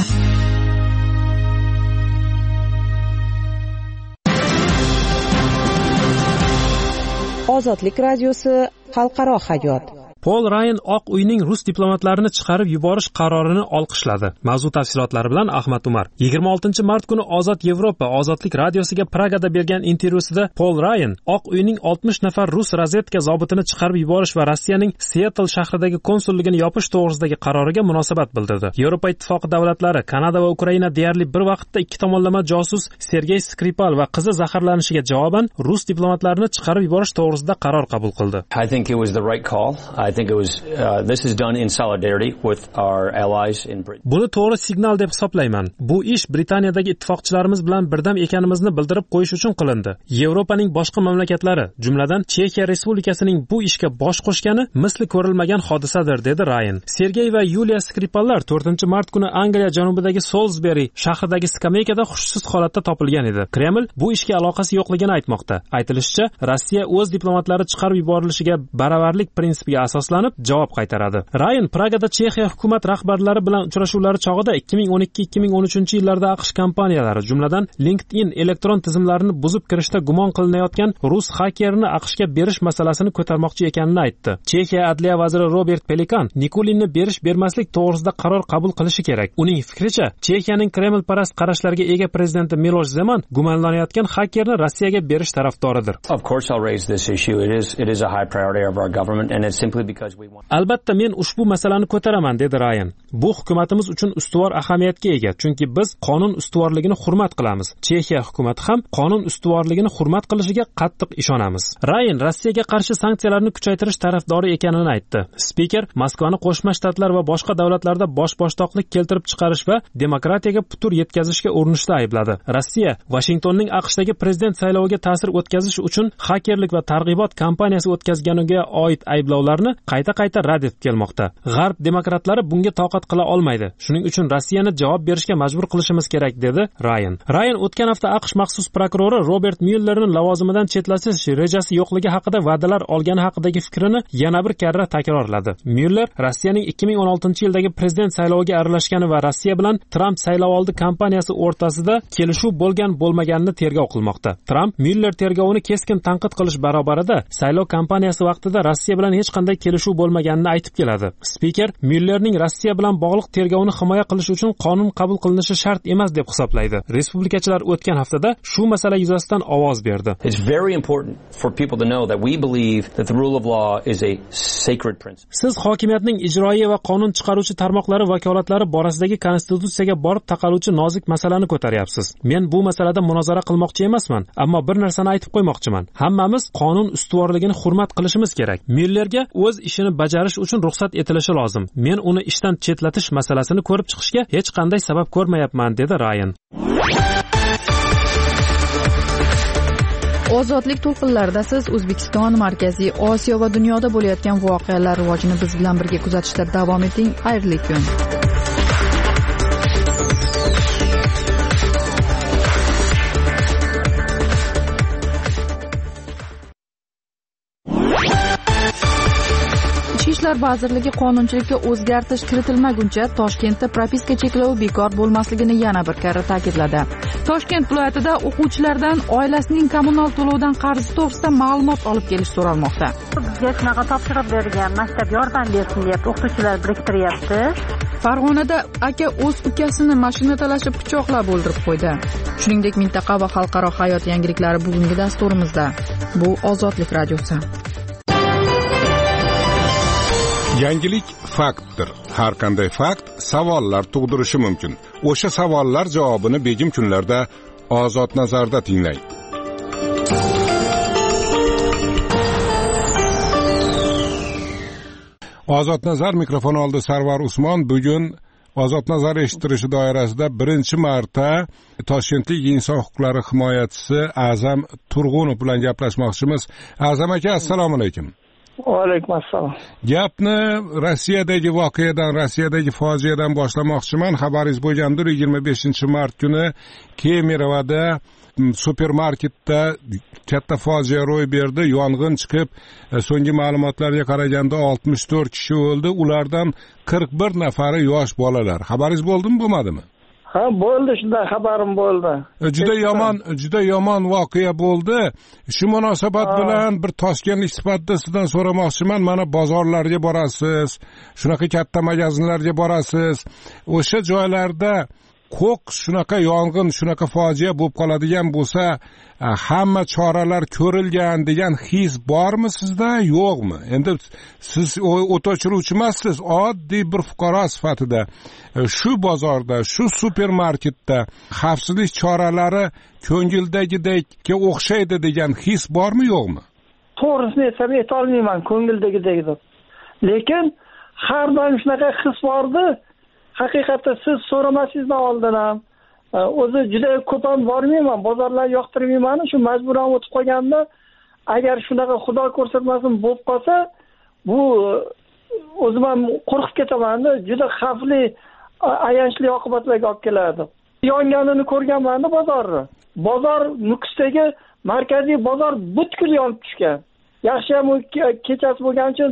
Ozodlik radiosi xalqaro hayot. Pol Rayan Oq uyning rus diplomatlarini chiqarib yuborish qarorini olqishladi. Mavzu tafsilotlari bilan Ahmad Umar. yigirma oltinchi mart kuni Ozod Yevropa Ozodlik radiosiga Pragada bergan intervyusida Pol Rayan Oq uyning oltmish nafar rus razvedka zobitini chiqarib yuborish va Rossiyaning Seattle shahridagi konsulligini yopish to'g'risidagi qaroriga munosabat bildirdi. Yevropa ittifoqi davlatlari, Kanada va Ukraina deyarli bir vaqtda ikki tomonlama josus Sergey Skripal va qizi zaharlanishiga javoban rus diplomatlarini chiqarib yuborish to'g'risida qaror qabul qildi. I think it was the right call. I think it was uh, this is done in solidarity with our allies in Britain. Buni to'g'ri signal deb hisoblayman. Bu ish Britaniyadagi ittifoqchilarimiz bilan birdam ekanimizni bildirib qo'yish uchun qilindi. Yevropaning boshqa mamlakatlari, jumladan Chexiya Respublikasining bu ishga bosh qo'shgani misli ko'rilmagan hodisadir, dedi Rayan. Sergey va Yuliya Skripallar to'rtinchi mart kuni Angliya janubidagi Salisbury shahridagi skameykada hushsiz holatda topilgan edi. Kreml bu ishga aloqasi yo'qligini aytmoqda. Aytilishicha, Rossiya o'z diplomatlari chiqarib yuborilishiga baravarlik prinsipiga asoslanib javob qaytaradi. Rayan Pragada Chexiya hukumat rahbarlari bilan uchrashuvlari chog'ida ikki ming o'n ikki ikki ming o'n uchinchi yillarda AQSh kompaniyalari, jumladan LinkedIn elektron tizimlarini buzib kirishda gumon qilinayotgan rus xakerni AQShga berish masalasini ko'tarmoqchi ekanini aytdi. Chexiya adliya vaziri Robert Pelikan Nikulinni berish bermaslik to'g'risida qaror qabul qilishi kerak. Uning fikricha, Chexiyaning Kreml parast qarashlarga ega prezidenti Milosh Zeman gumonlanayotgan xakerni Rossiyaga berish tarafdoridir. Of course I'll raise this issue. It is it is a high priority of our government and it's simply because we want. Albatta men ushbu masalani ko'taraman, dedi Rayan. Bu hukumatimiz uchun ustuvor ahamiyatga ega, chunki biz qonun ustuvorligini hurmat qilamiz. Chexiya hukumati ham qonun ustuvorligini hurmat qilishiga qattiq ishonamiz. Rayan Rossiyaga qarshi sanksiyalarni kuchaytirish tarafdori ekanini aytdi. Spiker Moskvani Qo'shma Shtatlar va boshqa davlatlarda bosh-boshtoqlik keltirib chiqarish va demokratiyaga putur yetkazishga urinishda aybladi. Rossiya Washingtonning AQShdagi prezident sayloviga ta'sir o'tkazish uchun xakerlik va targ'ibot kampaniyasi o'tkazganiga oid ayblovlarni qayta-qayta rad etib kelmoqda. G'arb demokratlari bunga toqat qila olmaydi. Shuning uchun Rossiyani javob berishga majbur qilishimiz kerak, dedi Rayan. Rayan o'tgan hafta AQSh maxsus prokurori Robert Muellerni lavozimidan chetlatish rejasi yo'qligi haqida va'dalar olgani haqidagi fikrini yana bir karra takrorladi. Mueller Rossiyaning ikki ming o'n oltinchi yildagi prezident sayloviga aralashgani va Rossiya bilan Trump saylovoldi kampaniyasi o'rtasida kelishuv bo'lgan bo'lmaganini tergov qilmoqda. Trump Mueller tergovini keskin tanqid qilish barobarida saylov kampaniyasi vaqtida Rossiya bilan hech qanday kelishuv bo'lmaganini aytib keladi. Spiker Myullerning Rossiya bilan bog'liq tergovni himoya qilish uchun qonun qabul qilinishi shart emas deb hisoblaydi. Respublikachilar o'tgan haftada shu masala yuzasidan ovoz berdi. It's very important for people to know that we believe that the rule of law is a sacred principle. Siz hokimiyatning ijroiy va qonun chiqaruvchi tarmoqlari vakolatlari borasidagi konstitutsiyaga borib taqaluvchi nozik masalani ko'taryapsiz. Men bu masalada munozara qilmoqchi emasman, ammo bir narsani aytib qo'ymoqchiman. Hammamiz qonun ustuvorligini hurmat qilishimiz kerak. Myullerga o'z ishini bajarish uchun ruxsat etilishi lozim. Men uni ishdan chetlatish masalasini ko'rib chiqishga hech qanday sabab ko'rmayapman, dedi Ryan. Ozodlik to'lqinlarida siz O'zbekiston, Markaziy Osiyo va dunyoda bo'layotgan voqealar rivojini biz bilan birga kuzatishda davom eting. Xayrli kun. Ishlar vazirligi qonunchilikka o'zgartirish kiritilmaguncha Toshkentda propiska cheklovi bekor bo'lmasligini yana bir karra ta'kidladi. Toshkent viloyatida o'quvchilardan oilasining kommunal to'lovidan qarzi to'g'risida ma'lumot olib kelish so'ralmoqda. Bizga shunaqa topshiriq bergan, maktab yordam bersin deb o'qituvchilar biriktiryapti. Farg'onada aka o'z ukasini mashina talashib pichoqlab o'ldirib qo'ydi. Shuningdek, mintaqa va xalqaro hayot yangiliklari bugungi dasturimizda. Bu Ozodlik radiosi. Yangilik faktdir. Har qanday fakt savollar tug'dirishi mumkin. O'sha savollar javobini begim kunlarda Ozod nazarda tinglang. Ozod nazar mikrofon oldi Sarvar Usmon. Bugun Ozod nazar eshittirishi doirasida birinchi marta Toshkentlik inson huquqlari himoyachisi A'zam Turg'unov bilan gaplashmoqchimiz. A'zam aka, assalomu alaykum. Va alaykum assalom. Gapni Rossiyadagi voqeadan, Rossiyadagi fojiadan boshlamoqchiman. Xabaringiz bo'lgandir, yigirma beshinchi mart kuni Kemerovada supermarketda katta fojia ro'y berdi. Yong'in chiqib, so'nggi ma'lumotlarga qaraganda oltmish to'rt kishi o'ldi. Ulardan qirq bir nafari yosh bolalar. Xabaringiz bo'ldimi, bo'lmadimi? Ha, bo'ldi, shunday xabarim bo'ldi. Juda yomon, juda yomon voqea bo'ldi. Shu munosabat bilan bir toshkentlik sifatida sizdan so'ramoqchiman. Mana bozorlarga borasiz, shunaqa katta magazinlarga borasiz. O'sha joylarda ko'q shunaqa yong'in, shunaqa fojia bo'lib qoladigan bo'lsa, hamma choralar ko'rilgan degan his bormi sizda, yo'qmi? Endi siz o't o'chiruvchi emassiz, oddiy bir fuqaro sifatida shu bozorda, shu supermarketda xavfsizlik choralari ko'ngildagidekka o'xshaydi degan his bormi, yo'qmi? To'g'risini aytsam, aytolmayman ko'ngildagidek deb. Lekin har doim shunaqa his bordi. Haqiqatda siz so'ramasingizdan oldin ham o'zi juda ko'p ham bormayman, bozorlar yoqtirmayman. Shu majburan o'tib qolganda, agar shunaqa xudo ko'rsatmasin bo'lib qolsa, bu o'zim ham qo'rqib ketaman-da, juda xavfli, ayanchli oqibatlarga olib keladi. Yonganini ko'rganman-da bozorni. Bozor Nukusdagi markaziy bozor butkul yonib tushgan. Yaxshi ham kechasi bo'lgani uchun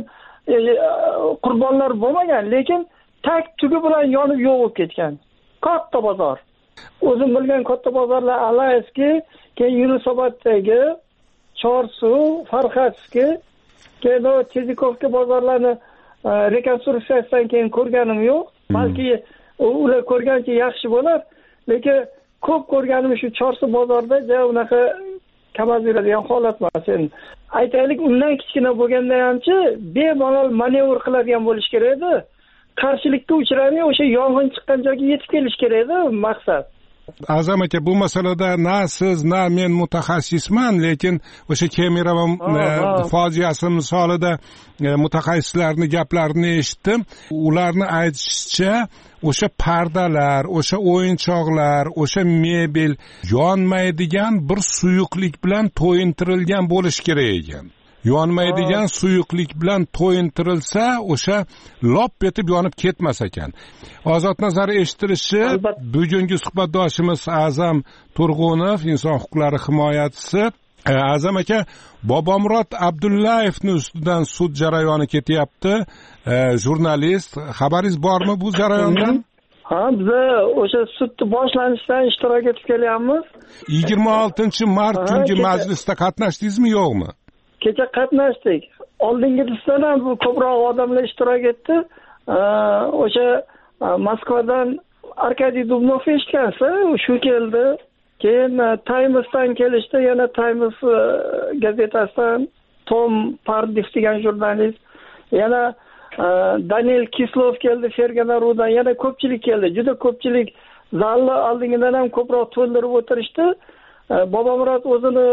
qurbonlar bo'lmagan, lekin tak tugi bilan yonib yo'q bo'lib ketgan. Katta bozor. O'zim bilgan katta bozorlar Alayski, keyin Yunusoboddagi, Chorsuv, Farxatskiy, keyin Tezikovka bozorlarni rekonstruksiyadan keyin ko'rganim yo'q. Balki ular ko'rgancha yaxshi bo'lar, lekin ko'p ko'rganim shu Chorsuv bozorida ja unaqa kamaz yuradigan holat emas. Endi aytaylik, undan kichkina bo'lganda hamchi bemalol manevr qiladigan bo'lish kerak edi. Qarshilikka uchramay o'sha yong'in chiqqan joyga yetib kelish kerak edi maqsad. A'zam aka, bu masalada na siz, na men mutaxassisman, lekin o'sha Kemerova fojiasi misolida mutaxassislarning gaplarini eshitdim. Ularni aytishicha, o'sha pardalar, o'sha o'yinchoqlar, o'sha mebel yonmaydigan bir suyuqlik bilan to'yintirilgan bo'lishi kerak ekan. Yonmaydigan suyuqlik bilan to'yintirilsa, o'sha lop etib yonib ketmas ekan. Ozod nazar eshittirishi bugungi suhbatdoshimiz A'zam Turg'unov, inson huquqlari himoyachisi. A'zam aka, Bobomurod Abdullayevning ustidan sud jarayoni ketyapti. Jurnalist, xabaringiz bormi bu jarayondan? Ha, biz o'sha sudni boshlanishidan ishtirok etib kelyapmiz. yigirma oltinchi mart kungi majlisda qatnashdingizmi, yo'qmi? Kecha qatnashdik. oldingisidan ham bu ko'proq odamlar ishtirok etdi. O'sha Moskvadan Arkadiy Dubnov eshitgansiz, shu keldi. Keyin Times'dan kelishdi, yana Times gazetasidan Tom Pardiff degan jurnalist, yana Daniel Kislov keldi Ferganarudan, yana ko'pchilik keldi. Juda ko'pchilik zalni oldingidan ham ko'proq to'ldirib o'tirishdi. Bobomurod o'zini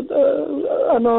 ana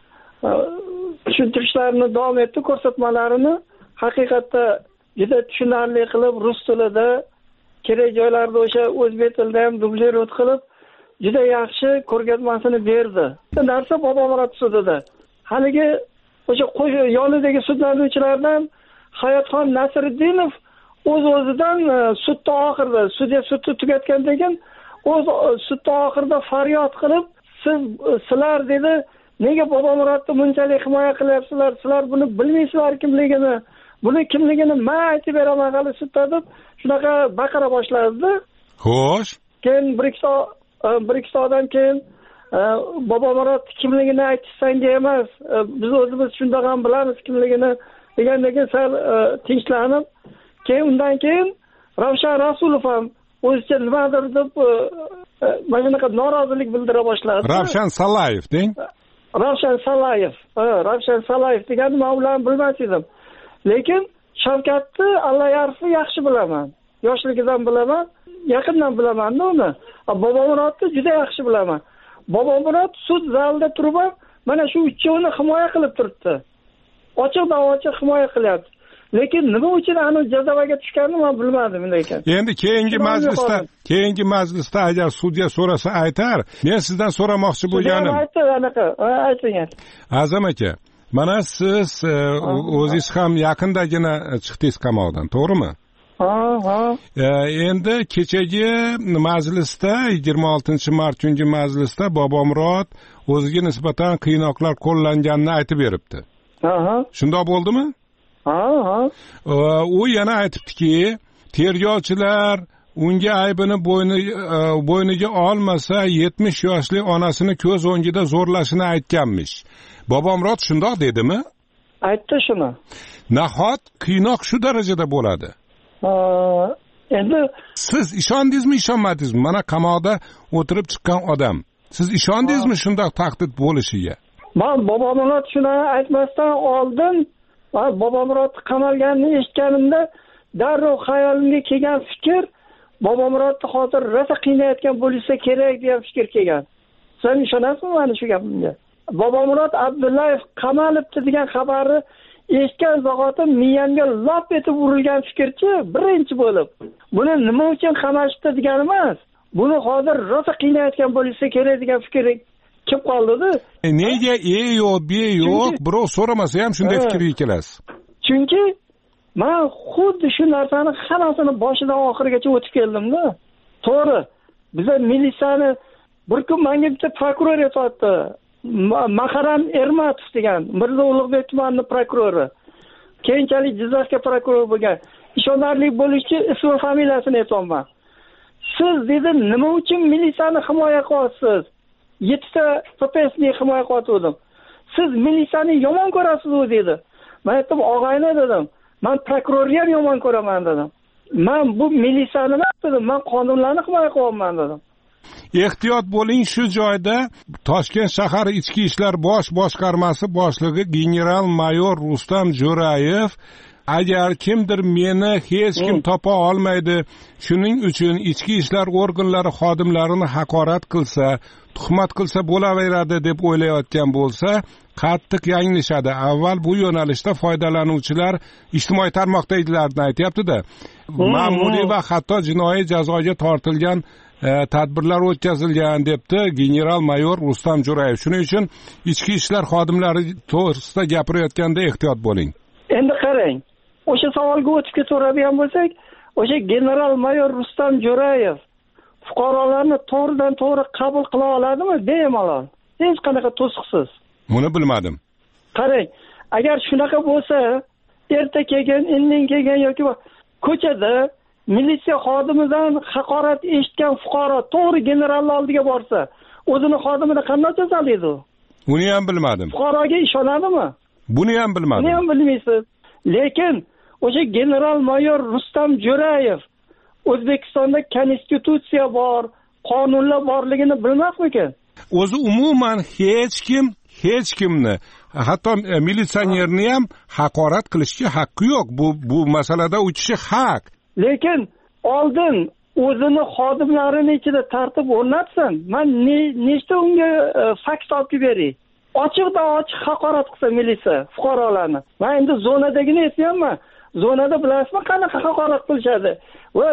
tushuntirishlarini davom etdi, ko'rsatmalarini haqiqatda juda tushunarli qilib rus tilida, kerak joylarda o'sha o'zbek tilida ham dublyirot qilib juda yaxshi ko'rgazmasini berdi. Narsa Bobomurod sudida. Haligi o'sha yonidagi sudlanuvchilardan Hayotxon Nasriddinov o'z-o'zidan sudda oxirida, sudya sudni tugatgandan keyin o'z sudda oxirida faryod qilib, siz sizlar dedi, nega Bobomurodni bunchalik himoya qilyapsizlar? Sizlar buni bilmaysizlar kimligini. Buni kimligini men aytib beraman hali sudda deb shunaqa baqira boshladi. Xo'sh. Keyin bir ikki bir ikki soatdan keyin Bobomurod kimligini aytishsanga emas, biz o'zimiz shunda ham bilamiz kimligini degandan keyin sal tinchlanib, keyin undan keyin Ravshan Rasulov ham o'zicha nimadir deb mana shunaqa norozilik bildira boshladi. Ravshan Salayev deng. Ravshan Salayev, Ravshan Salayev degan men ularni bilmas edim. Lekin Shavkatni Allayarfni yaxshi bilaman. Yoshligidan bilaman, yaqindan bilaman-da uni. Bobomurodni juda yaxshi bilaman. Bobomurod sud zalida turib, mana shu uchovini himoya qilib turibdi. Ochiq-ochiq himoya qilyapti. Lekin nima uchun ana jazoga tushganini men bilmadim lekin. Endi keyingi majlisda, keyingi majlisda agar sudya so'rasa aytar, men sizdan so'ramoqchi bo'lganim. Aytdi anaqa, ayting. Azam aka, mana siz o'zingiz ham yaqindagina chiqdingiz qamoqdan, to'g'rimi? Ha, ha. Endi kechagi majlisda yigirma oltinchi mart kungi majlisda Bobomurod o'ziga nisbatan qiynoqlar qo'llanganini aytib beribdi. Ha, ha. Shundoq bo'ldimi? Ha, ha. U yana aytibdiki, tergovchilar unga aybini bo'yni bo'yniga olmasa yetmish yoshli onasini ko'z o'ngida zo'rlashini aytganmish. Bobomurod shundoq dedimi? Aytdi shuni. Nahot qiynoq shu darajada bo'ladi? Endi siz ishondingizmi, ishonmadingizmi? Mana qamoqda o'tirib chiqqan odam. Siz ishondingizmi shundoq tahdid bo'lishiga? Men Bobomurod shuni aytmasdan oldin, Bobomurod qamalganini eshitganimda darrov xayolimga kelgan fikr, Bobomurodni hozir rosa qiynayotgan bo'lsa kerak degan fikr kelgan. Sen ishonasizmi mana shu gapimga? Bobomurod Abdullayev qamalibdi degan xabarni eshitgan zahotim miyamga lop etib urilgan fikrchi birinchi bo'lib. Buni nima uchun qamalishdi degan emas. Buni hozir rosa qiynayotgan bo'lsa kerak degan fikr kelib qoldi-da. Nega e yo'q, b yo'q, birov so'ramasa ham shunday fikrga kelasiz. Chunki men xuddi shu narsani hammasini boshidan oxirigacha o'tib keldim-da. To'g'ri. Biza militsiyani bir kun menga bitta prokuror aytdi. Maxaram Ermatov degan Mirzo Ulug'bek tumanining prokurori. Keyinchalik Jizzaxga prokuror bo'lgan. Ishonarli bo'lishi ismi familiyasini aytolman. Siz dedi, nima uchun militsiyani himoya qilyapsiz? yettita P P S'ni himoya qilyaptim. Siz militsiyani yomon ko'rasiz-ku dedi. Men aytdim, og'ayni dedim. Men prokurorni ham yomon ko'raman dedim. Men bu militsiyani emas dedim, men qonunlarni himoya qilyapman dedim. Ehtiyot bo'ling, shu joyda Toshkent shahar ichki ishlar bosh boshqarmasi boshlig'i general mayor Rustam Jo'rayev agar kimdir meni hech kim topa olmaydi, shuning uchun ichki ishlar organlari xodimlarini haqorat qilsa, tuhmat qilsa bo'laveradi deb o'ylayotgan bo'lsa, qattiq yanglishadi. Avval bu yo'nalishda foydalanuvchilar ijtimoiy tarmoqdagilarni aytayapti-da. Ma'muriy va hatto jinoiy jazoga tortilgan tadbirlar o'tkazilgan debdi general mayor Rustam Jo'rayev. Shuning uchun ichki ishlar xodimlari to'g'risida gapirayotganda ehtiyot bo'ling. Endi qarang, o'sha savolga o'tib ketaveradigan bo'lsak, o'sha general mayor Rustam Jo'rayev fuqarolarni to'g'ridan to'g'ri qabul qila oladimi? Bemalol. Hech qanaqa to'siqsiz. Buni bilmadim. Qarang, agar shunaqa bo'lsa, erta kelgan, indin kelgan yoki ko'chada militsiya xodimidan haqorat eshitgan fuqaro to'g'ri generalning oldiga borsa, o'zini xodimini qanday jazolaydi? Uni ham bilmadim. Fuqaroga ishonadimi? Buni ham bilmadim. Buni ham bilmaysiz. Lekin o'sha general mayor Rustam Jo'rayev O'zbekistonda konstitutsiya bor, qonunlar borligini bilmasmikan? O'zi umuman hech kim, hech kimni, hatto militsionerni ham haqorat qilishga haqqi yo'q. Bu bu masalada u kishi haq. Lekin oldin o'zini xodimlarini ichida tartib o'rnatsin. Men nechta unga faks olib beray. Ochiqdan ochiq haqorat qilsa militsiya fuqarolarni. Men endi zonadagini aytyapman. Zonada bilasizmi qanaqa haqorat qilishadi? Va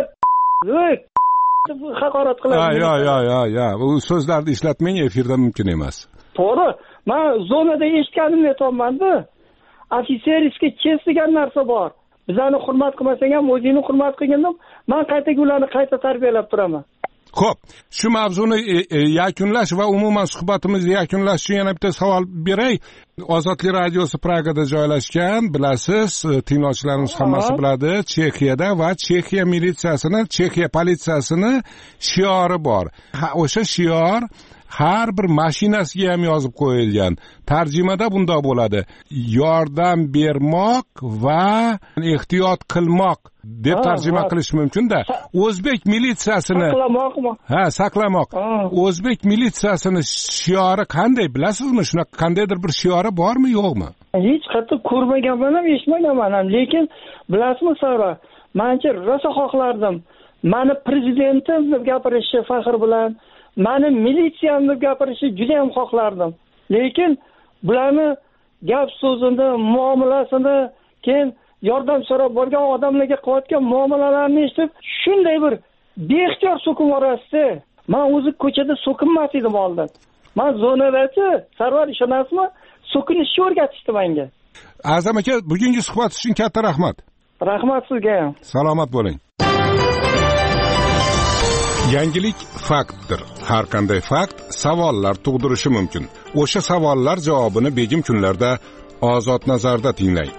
haqorat qiladi. Ha, yo, yo, yo, yo. Bu so'zlarni ishlatmang, efirda mumkin emas. To'g'ri. Men zonada eshitganimni aytayapman-da. Ofitserskiy kes degan narsa bor. Bizlarni hurmat qilmasang ham o'zingni hurmat qilgandim. Men qaytaga ularni qayta tarbiyalab turaman. Xo'p, shu mavzuni yakunlash va umuman suhbatimizni yakunlash uchun yana bitta savol beray. Ozodlik radiosi Pragada joylashgan, bilasiz, tinglovchilarimiz hammasi biladi, Chexiyada va Chexiya militsiyasini, Chexiya politsiyasini shiori bor. Ha, o'sha shior har bir mashinasiga ham yozib qo'yilgan. Tarjimada bunday bo'ladi: yordam bermoq va ehtiyot qilmoq deb tarjima qilish mumkin-da. O'zbek militsiyasini saqlamoqmi? Ha, saqlamoq. O'zbek militsiyasini shiori qanday, bilasizmi? Shunaqa qandaydir bir shiori bormi, yo'qmi? Hech qattiq ko'rmaganman ham, eshitmaganman ham, lekin bilasizmi, Sara, mencha rosa xohlardim. Mani prezidentim deb gapirishi faxr bilan, mani militsiyam deb gapirishi juda ham xohlardim. Lekin bularni gap so'zini, muomalasini, keyin yordam so'rab borgan odamlarga qilayotgan muomalalarni eshitib, shunday bir beixtiyor so'kinib borasiz. Men o'zi ko'chada so'kinmas edim oldin. Men zonadachi, Sarvar, ishonasizmi? So'kinishni o'rgatishdi menga. Azam aka, bugungi suhbat uchun katta rahmat. Rahmat sizga ham. Salomat bo'ling. Yangilik faktdir. Har qanday fakt savollar tug'dirishi mumkin. O'sha savollar javobini begim kunlarda Ozod nazarda tinglang.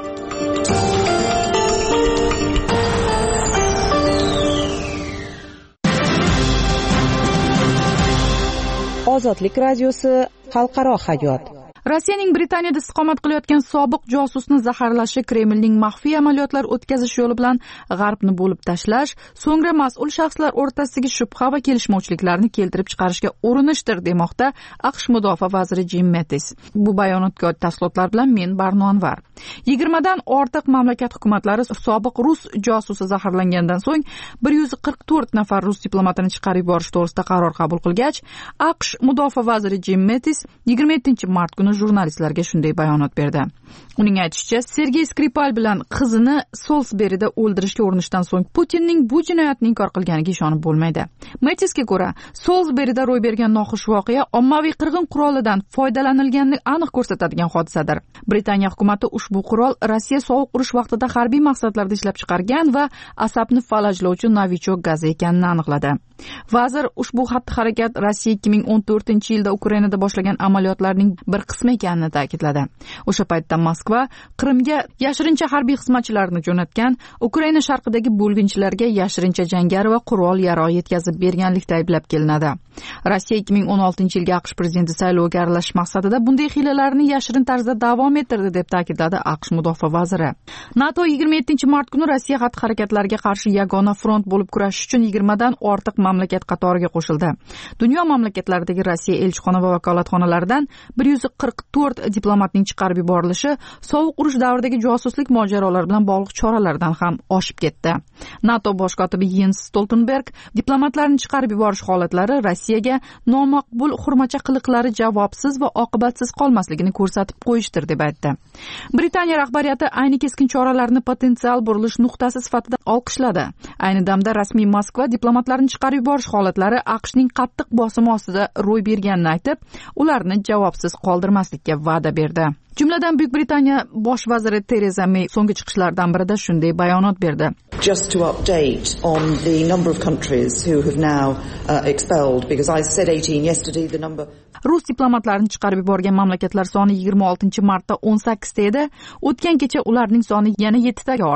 Ozodlik radiosi xalqaro hayot. Rossiyaning Britaniyada istiqomat qilayotgan sobiq josusni zaharlashi, Kremlning maxfiy amaliyotlar o'tkazish yo'li bilan g'arbni bo'lib tashlash, so'ngra mas'ul shaxslar o'rtasidagi shubha va kelishmovchiliklarni keltirib chiqarishga urinishdir demoqda AQSh mudofaa vaziri Jim Mattis. Bu bayonotga tafsilotlar bilan men Barno Anvar. yigirmadan ortiq mamlakat hukumatlari sobiq rus josusi zaharlangandan so'ng bir yuz qirq to'rt nafar rus diplomatini chiqarib yuborish to'g'risida qaror qabul qilgach, AQSh mudofaa vaziri Jim Mattis yigirma yettinchi mart kuni jurnalistlarga shunday bayonot berdi. Uning aytishicha, Sergey Skripal bilan qizini Solsberida o'ldirishga urinishdan so'ng Putinning bu jinoyatni inkor qilganiga ishonib bo'lmaydi. Mattisga ko'ra, Solsberida ro'y bergan noxush voqea ommaviy qirg'in qurolidan foydalanilganini aniq ko'rsatadigan hodisadir. Britaniya hukumati ushbu qurol Rossiya sovuq urush vaqtida harbiy maqsadlarda ishlab chiqargan va asabni falajlovchi novichok gazi ekanini aniqladi. Vazir ushbu xatti-harakat Rossiya ikki ming o'n to'rtinchi yilda Ukrainada boshlagan amaliyotlarning bir qismi ekanini ta'kidladi. O'sha paytda Moskva Qrimga yashirincha harbiy xizmatchilarni jo'natgan, Ukraina sharqidagi bo'lginchilarga yashirincha jangari va qurol-yarog' yetkazib berganlikda ayblab kelinadi. Rossiya ikki ming o'n oltinchi yilga AQSh prezidenti sayloviga aralashish maqsadida bunday hiylalarni yashirin tarzda davom ettirdi deb ta'kidladi AQSh mudofaa vaziri. NATO yigirma yettinchi mart kuni Rossiya xatti-harakatlariga qarshi yagona front bo'lib kurashish uchun yigirmadan ortiq mamlakat qatoriga qo'shildi. Dunyo mamlakatlaridagi Rossiya elchixona va vakolatxonalaridan bir yuz qirq to'rt diplomatning chiqarib yuborilishi sovuq urush davridagi josuslik mojarolari bilan bog'liq choralardan ham oshib ketdi. NATO bosh kotibi Jens Stoltenberg diplomatlarni chiqarib yuborish holatlari Rossiyaga nomaqbul xurmacha qiliqlari javobsiz va oqibatsiz qolmasligini ko'rsatib qo'yishdir deb aytdi. Britaniya rahbariyati ayni keskin choralarni potensial burilish nuqtasi sifatida olqishladi. Ayni damda rasmiy Moskva diplomatlarni chiqarib yuborish holatlari AQShning qattiq bosimi ostida ro'y berganini aytib, ularni javobsiz qoldirmaslikka va'da berdi. Jumladan Buyuk Britaniya bosh vaziri Theresa May so'nggi chiqishlaridan birida shunday bayonot berdi. Just to update on the number of countries who have now uh, expelled, because I said eighteen yesterday, the number Rus diplomatlarini chiqarib yuborgan mamlakatlar soni yigirma oltinchi martda o'n sakkizta edi. O'tgan kecha ularning soni yana yettitaga ortdi.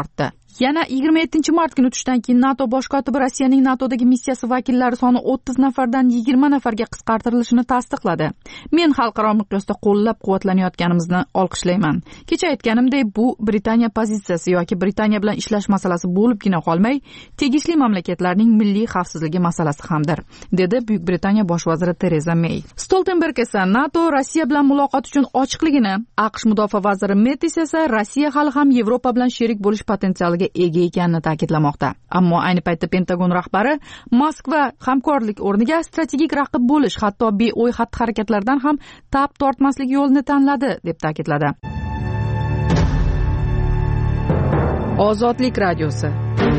Yana yigirma yettinchi mart kuni tushdan keyin NATO bosh kotibi Rossiyaning NATOdagi missiyasi vakillari soni o'ttiz nafardan yigirma nafarga qisqartirilishini tasdiqladi. Men xalqaro miqyosda qo'llab-quvvatlanayotganimizni olqishlayman. Kecha aytganimdek, bu Britaniya pozitsiyasi yoki Britaniya bilan ishlash masalasi bo'libgina qolmay, tegishli mamlakatlarning milliy xavfsizligi masalasi hamdir, dedi Buyuk Britaniya bosh vaziri Tereza May. Stoltenberg esa NATO Rossiya bilan muloqot uchun ochiqligini, AQSh mudofaa vaziri Mattis esa Rossiya hali ham Yevropa bilan sherik bo'lish potensialiga ega ekanini ta'kidlamoqda. Ammo ayni paytda Pentagon rahbari Moskva hamkorlik o'rniga strategik raqib bo'lish, hatto beo'y xatti-harakatlardan ham tap tortmaslik yo'lini tanladi, deb ta'kidladi. Ozodlik radiosi.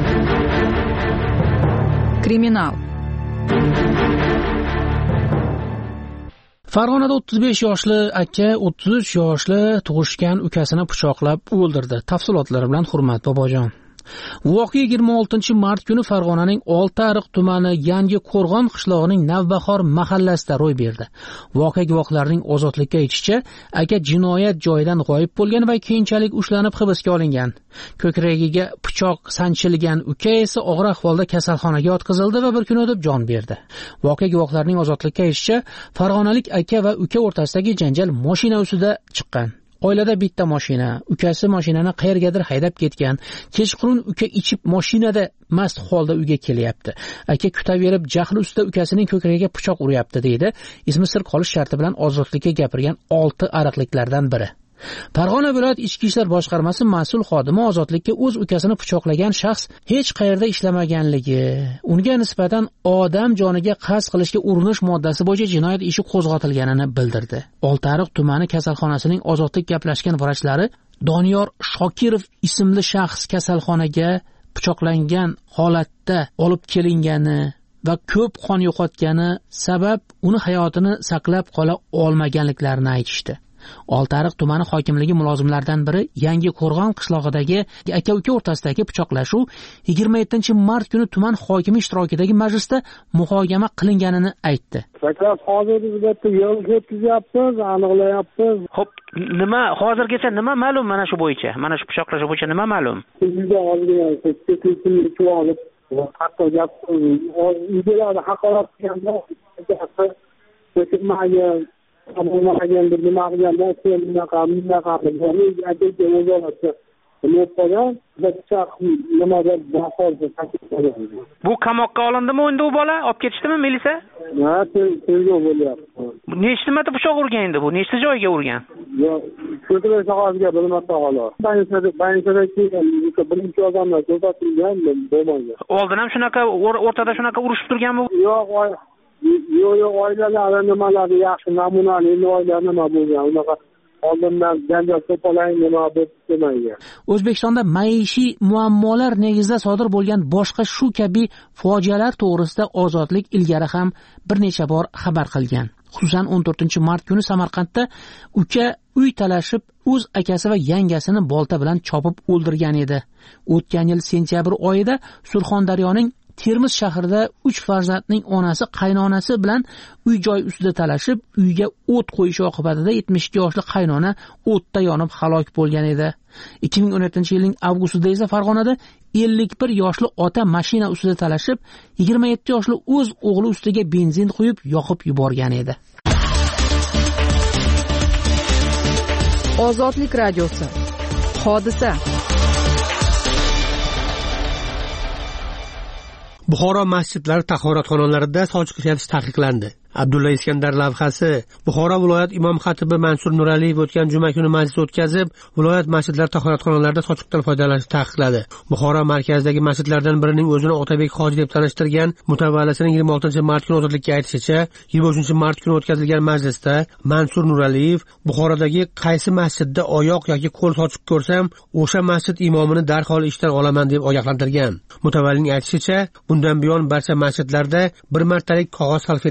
Kriminal. Farg'onada o'ttiz besh yoshli aka o'ttiz uch yoshli tug'ishgan ukasini pichoqlab o'ldirdi. Tafsilotlari bilan Hurmat Bobojon. Voqea yigirma oltinchi mart kuni Farg'onaning Oltiariq tumani Yangi Qo'rg'on qishlog'ining Navbahor mahallasida ro'y berdi. Voqea guvohlarining ozodlikka aytishicha, aka jinoyat joyidan g'oyib bo'lgan va keyinchalik ushlanib hibsga olingan. Ko'kragiga pichoq sanchilgan uka esa og'ir ahvolda kasalxonaga yotqizildi va bir kun o'tib jon berdi. Voqea guvohlarining ozodlikka aytishicha, farg'onalik aka va uka o'rtasidagi janjal mashina ustida chiqqan. Oilada bitta mashina, ukasi mashinani qayergadir haydab ketgan. Kechqurun uka ichib mashinada mast holda uyga kelyapti. Aka kutaverib jahl ustida ukasining ko'kragiga pichoq uryapti, deydi ismi sir qolish sharti bilan ozodlikka gapirgan olti ariqliklardan biri. Farg'ona viloyat ichki ishlar boshqarmasi mas'ul xodimi ozodlikka o'z ukasini pichoqlagan shaxs hech qayerda ishlamaganligi, unga nisbatan odam joniga qasd qilishga urinish moddasi bo'yicha jinoyat ishi qo'zg'atilganini bildirdi. Oltiariq tumani kasalxonasining ozodlik gaplashgan vrachlari Doniyor Shokirov ismli shaxs kasalxonaga pichoqlangan holatda olib kelingani va ko'p qon yo'qotgani sabab uni hayotini saqlab qola olmaganliklarini aytishdi. Oltiariq tumani hokimligi mulozimlaridan biri Yangi Qo'rg'on qishlog'idagi aka-uka o'rtasidagi pichoqlashuv yigirma yettinchi mart kuni tuman hokimi ishtirokidagi majlisda muhokama qilinganini aytdi. Fakat hozir biz bitta yo'l ketkizyapmiz, aniqlayapmiz. Xo'p, nima hozirgacha nima ma'lum mana shu bo'yicha? Mana shu pichoqlashuv bo'yicha nima ma'lum? Bizga hozir teknikni olib, hatto gap uydalarda haqorat qilganda, ko'chirmaga Ammo'magan bir nima qilganda sen bunaqa bunaqa qilgani aytib o'zoladi. Nima qilgan? Bitta nima deb bahorda ta'kidlagan. Bu qamoqqa olindimi endi u bola? Olib ketishdimi militsiya? Ha, tergov bo'lyapti. Nechta marta pichoq urgan endi bu? Nechta joyiga urgan? Yo'q, ko'tirish sohasiga bir marta xolos. Banishada banishada kelgan birinchi odamlar ko'rsatilgan bo'lmagan. Oldin ham shunaqa o'rtada shunaqa urushib turganmi? Yo'q, yo'q, yo'q, oilalar nimalari yaxshi, namunali oilalar nima bo'lgan, unaqa oldindan janjal to'polay nima deb demaydi. O'zbekistonda maishiy muammolar negizida sodir bo'lgan boshqa shu kabi fojialar to'g'risida Ozodlik ilgari ham bir necha bor xabar qilgan. Xususan o'n to'rtinchi mart kuni Samarqandda uka uy talashib o'z akasi va yangasini bolta bilan chopib o'ldirgan edi. O'tgan yil sentyabr oyida Surxondaryoning Termiz shahrida uch farzandning onasi qaynonasi bilan uy joy ustida talashib, uyga o't qo'yish oqibatida yetmish ikki yoshli qaynona o'tda yonib halok bo'lgan edi. ikki ming o'n yettinchi yilning avgustida esa Farg'onada ellik bir yoshli ota mashina ustida talashib, yigirma yetti yoshli o'z o'g'li ustiga benzin quyib yoqib yuborgan edi. Ozodlik radiosi. Hodisa. Buxoro masjidlari tahoratxonalarida sochiq ishlatish taqiqlandi. Abdulla Iskandar lavhasi. Buxoro viloyat imom xatibi Mansur Nuraliyev o'tgan juma kuni majlis o'tkazib, viloyat masjidlari tahoratxonalarida sochiqdan foydalanishni taqiqladi. Buxoro markazidagi masjidlardan birining o'zini Otabek hoji deb tanishtirgan mutavallisning yigirma oltinchi mart kuni ozodlikka aytishicha, yigirma uchinchi mart kuni o'tkazilgan majlisda Mansur Nuraliyev Buxorodagi qaysi masjidda oyoq yoki qo'l sochiq ko'rsam, o'sha masjid imomini darhol ishdan olaman deb ogohlantirgan. Mutavallining aytishicha, bundan buyon barcha masjidlarda bir martalik qog'oz salfetkalar qo'yiladi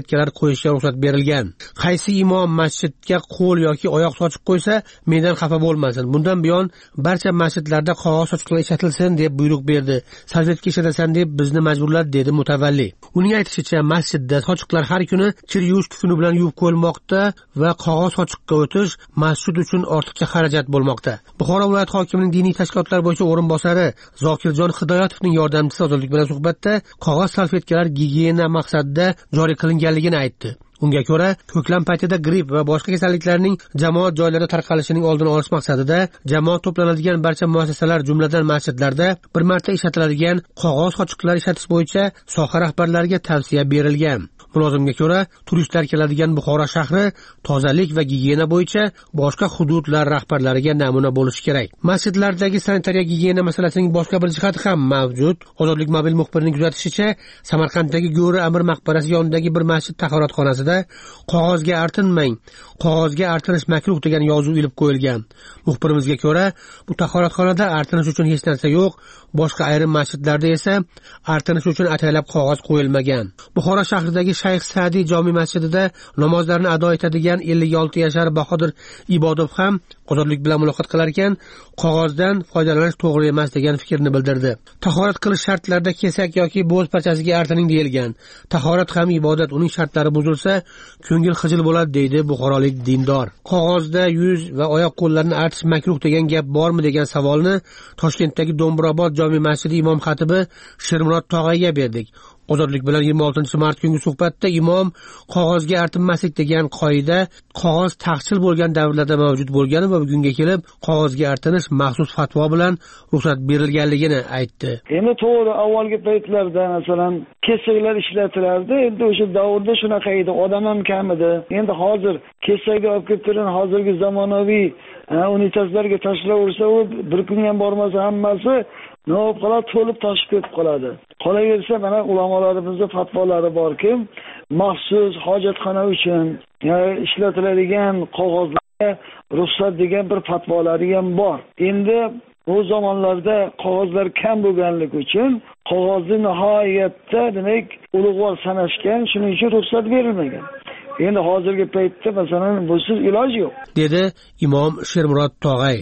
qo'yishga ruxsat berilgan. Qaysi imom masjidga qo'l yoki oyoq sochib qo'ysa, mendan xafa bo'lmasin. Bundan buyon barcha masjidlarda qog'oz sochiqlar ishlatilsin deb buyruq berdi. Salfetka ishlatasan deb bizni majburladi, dedi mutavalli. Uning aytishicha, masjidda sochiqlar har kuni kir yuvish kufuni bilan yuvib qo'yilmoqda va qog'oz sochiqqa o'tish masjid uchun ortiqcha xarajat bo'lmoqda. Buxoro viloyat hokimining diniy tashkilotlar bo'yicha o'rinbosari Zokirjon Hidoyatovning yordamchisi Ozodlik bilan suhbatda qog'oz salfetkalar gigiyena maqsadida joriy qilinganligini aytdi. Unga ko'ra, ko'klam paytida gripp va boshqa kasalliklarning jamoat joylarida tarqalishining oldini olish maqsadida jamoat to'planadigan barcha muassasalar, jumladan masjidlarda bir marta ishlatiladigan qog'oz sochiqlar ishlatish bo'yicha soha rahbarlariga tavsiya berilgan. Mulozimga ko'ra, turistlar keladigan Buxoro shahri tozalik va gigiyena bo'yicha boshqa hududlar rahbarlariga namuna bo'lishi kerak. Masjidlardagi sanitariya gigiyena masalasining boshqa bir jihati ham mavjud. Ozodlik mobil muxbirining kuzatishicha, Samarqanddagi Go'ri Amir maqbarasi yonidagi bir masjid tahoratxonasida qog'ozga artinmang, qog'ozga artinish makruh degan yozuv ilib qo'yilgan. Muxbirimizga ko'ra, bu tahoratxonada artinish uchun hech narsa yo'q, boshqa ayrim masjidlarda esa artinish uchun ataylab qog'oz qo'yilmagan. Buxoro shahridagi Shayx Sa'diy jome masjidida namozlarni ado etadigan ellik olti yashar Bahodir Ibodov ham Ozodlik bilan muloqot qilar ekan, qog'ozdan foydalanish to'g'ri emas degan fikrni bildirdi. Tahorat qilish shartlarida kesak yoki bo'z parchasiga artining deyilgan. Tahorat ham ibodat, uning shartlari buzilsa, ko'ngil xijil bo'ladi, deydi buxorolik dindor. Qog'ozda yuz va oyoq qo'llarni artish makruh degan gap bormi degan savolni Toshkentdagi Do'mbirobod jome masjidi imom xatibi Shermurod Tog'ayga berdik. Ozodlik bilan yigirma oltinchi mart kungi suhbatda imom qog'ozga artinmaslik degan qoida qog'oz taqchil bo'lgan davrlarda mavjud bo'lgani va bugunga kelib qog'ozga artinish maxsus fatvo bilan ruxsat berilganligini aytdi. Endi to'g'ri, avvalgi paytlarda masalan kesaklar ishlatilardi. Endi o'sha davrda shunaqa edi, odam ham kam edi. Endi hozir kesakni olib kelib turib, hozirgi zamonaviy unitazlarga tashlaversa, u bir kun ham bormasa hammasi nima bo'lib qoladi, to'lib toshib ketib qoladi. Qolaversa, mana ulamolarimizning fatvolari borki, maxsus hojatxona uchun ishlatiladigan qog'ozlarga ruxsat degan bir fatvolari ham bor. Endi bu zamonlarda qog'ozlar kam bo'lganligi uchun qog'ozni nihoyatda demak ulug'vor sanashgan, shuning uchun ruxsat berilmagan. Endi hozirgi paytda masalan busiz iloj yo'q, dedi imom Shermurod Tog'ay.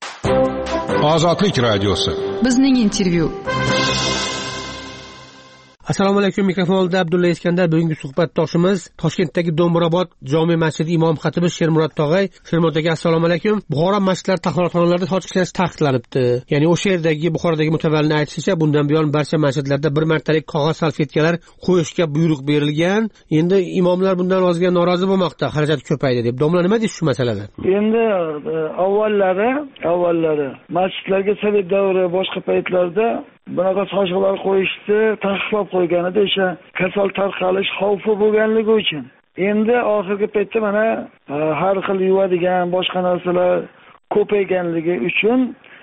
Ozodlik radiosi. Bizning intervyu. Assalomu alaykum, mikrofonda Abdulla Iskandar. Bugungi suhbatdoshimiz Toshkentdagi Do'mbirobod jome masjidi imom xatibi Shermurod Tog'ay. Shermurod aka, assalomu alaykum. Buxoro masjidlar tahoratxonalarida sochiq ishlatish taqiqlanibdi. Ya'ni o'sha yerdagi Buxorodagi mutavallining aytishicha, bundan buyon barcha masjidlarda bir martalik qog'oz salfetkalar qo'yishga buyruq berilgan. Endi imomlar bundan ozga norozi bo'lmoqda, xarajat ko'paydi deb. Domla nima deysiz shu masalada? Endi avvallari, avvallari masjidlarga sovet davri boshqa paytlarda bunaqa sochiqlar qo'yishni taqiqlab qo'ygan edi, o'sha kasal tarqalish xavfi bo'lganligi uchun. Endi oxirgi paytda mana har xil yuvadigan boshqa narsalar ko'payganligi uchun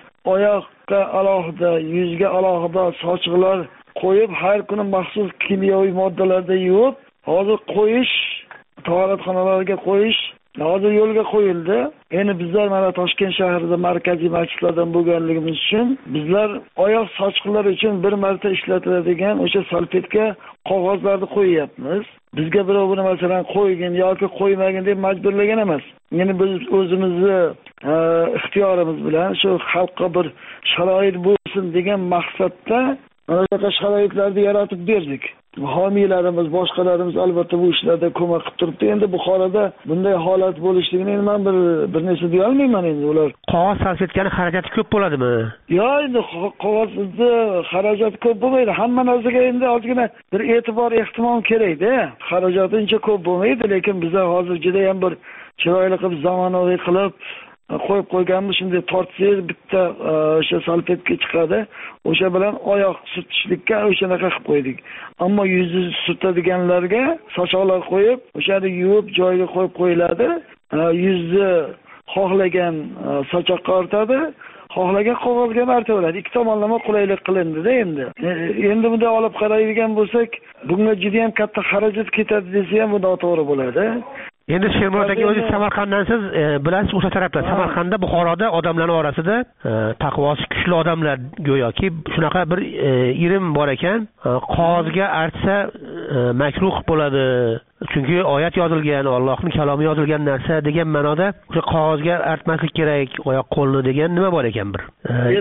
oyoqqa alohida, yuzga alohida sochiqlar qo'yib, har kuni maxsus kimyoviy moddalarda yuvib, hozir qo'yish, tahoratxonalarga qo'yish hozir yo'lga qo'yildi. Endi bizlar mana Toshkent shahrida markaziy masjidlardan bo'lganligimiz uchun bizlar oyoq sochiqlar uchun bir marta ishlatiladigan o'sha salfetka qog'ozlarni qo'yyapmiz. Bizga birov buni masalan qo'ygin yoki qo'ymagin deb majburlagan emas. Ya'ni biz o'zimizni ixtiyorimiz bilan shu xalqqa bir sharoit bo'lsin degan maqsadda mana sharoitlarni yaratib berdik. Homiylarimiz, boshqalarimiz albatta bu ishlarda ko'mak qilib turibdi. Endi Buxoroda bunday holat bo'lishligini men bir bir narsa deya olmayman endi ular. Qog'oz salfetkani xarajati ko'p bo'ladimi? Yo'q, endi qog'ozni xarajati ko'p bo'lmaydi. Hamma narsaga endi ozgina bir e'tibor, ehtimom kerak-da. Xarajati uncha ko'p bo'lmaydi, lekin bizlar hozir juda ham bir chiroyli qilib, zamonaviy qilib qo'yib qo'yganmiz. Shunday tortsangiz bitta o'sha salfetka chiqadi. O'sha bilan oyoq surtishlikka o'shanaqa qilib qo'ydik. Ammo yuzni surtadiganlarga sochoqlar qo'yib, o'shani yuvib joyiga qo'yib qo'yiladi. Yuzni xohlagan sochoqqa ortadi, xohlagan qog'ozga artaveradi. Ikki tomonlama qulaylik qilindi-da endi. Endi bunday olib qaraydigan bo'lsak, bunga juda ham katta xarajat ketadi desa ham bu noto'g'ri bo'ladi. Endi Shermurod aka, o'zi Samarqanddan siz bilasiz, o'sha tarafda Samarqandda, Buxoroda odamlarning orasida taqvosi kuchli odamlar go'yoki shunaqa bir irim bor ekan, qog'ozga artsa makruh bo'ladi. Chunki oyat yozilgan, Allohning kalomi yozilgan narsa degan ma'noda o'sha qog'ozga artmaslik kerak, oyoq qo'lni degan nima bor ekan bir.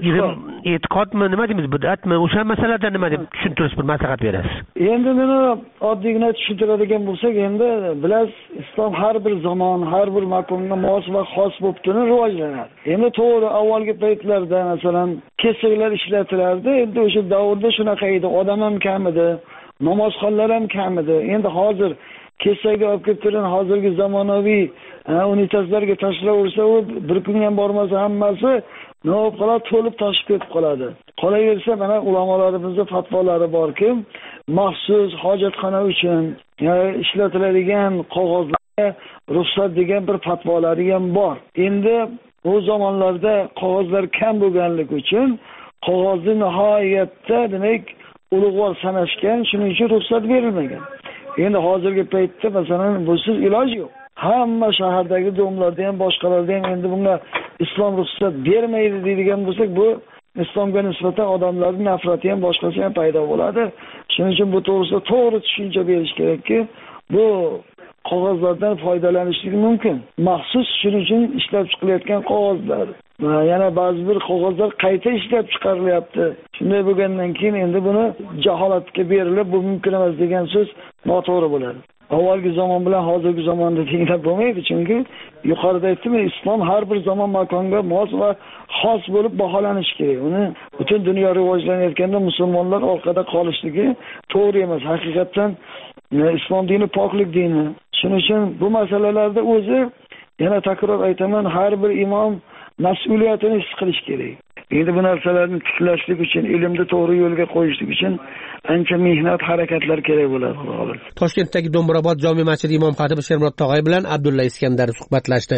E'tiqodmi, nima deymiz, bid'atmi? O'sha masalada nima deb tushuntirish, bir maslahat berasiz? Endi buni oddiygina tushuntiradigan bo'lsak, endi bilasiz, islom har bir zamon, har bir makonga mos va xos bo'lib turib rivojlanadi. Endi to'g'ri, avvalgi paytlarda masalan kesaklar ishlatilardi. Endi o'sha davrda shunaqa edi, odam ham kam edi, namozxonlar ham kam edi. Endi hozir kesakga olib kelib turgan hozirgi zamonaviy unitazlarga tashlaversa, u bir kun ham bormasa hammasi nima bo'lib qoladi, to'lib toshib ketib qoladi. Qolaversa, mana ulamolarimizda fatvolari borki, maxsus hojatxona uchun ishlatiladigan qog'ozlarga ruxsat degan bir fatvolari ham bor. Endi bu zamonlarda qog'ozlar kam bo'lganligi uchun qog'ozni nihoyatda demak ulug'vor sanashgan, shuning uchun ruxsat berilmagan. Endi hozirgi paytda masalan busiz iloj yo'q. Hamma shahardagi domlarda ham, boshqalarda ham endi bunga islom ruxsat bermaydi deydigan bo'lsak, bu islomga nisbatan odamlarning nafrati ham boshqasi ham paydo bo'ladi. Shuning uchun bu to'g'risida to'g'ri tushuncha berish kerakki, bu qog'ozlardan foydalanishlik mumkin. Maxsus shuning uchun ishlab chiqilayotgan qog'ozlar. Yana ba'zi bir qog'ozlar qayta ishlab chiqarilyapti. Shunday bo'lgandan keyin endi buni jaholatga berilib, bu mumkin emas degan so'z noto'g'ri bo'ladi. Avvalgi zamon bilan hozirgi zamonda tenglab bo'lmaydi, chunki yuqorida aytdim, islom har bir zamon makonga mos va xos bo'lib baholanishi kerak. Uni butun dunyo rivojlanayotganda musulmonlar orqada qolishligi to'g'ri emas. Haqiqatan islom dini poklik dini. Shuning uchun bu masalalarda o'zi, yana takror aytaman, har bir imom mas'uliyatini his qilish kerak. Endi bu narsalarni tiklashlik uchun, ilmni to'g'ri yo'lga qo'yishlik uchun ancha mehnat, harakatlar kerak bo'ladi. Toshkentdagi Do'mbrobod jome masjidi imom xatibi Shermurod Tog'ay bilan Abdulla Iskandar suhbatlashdi.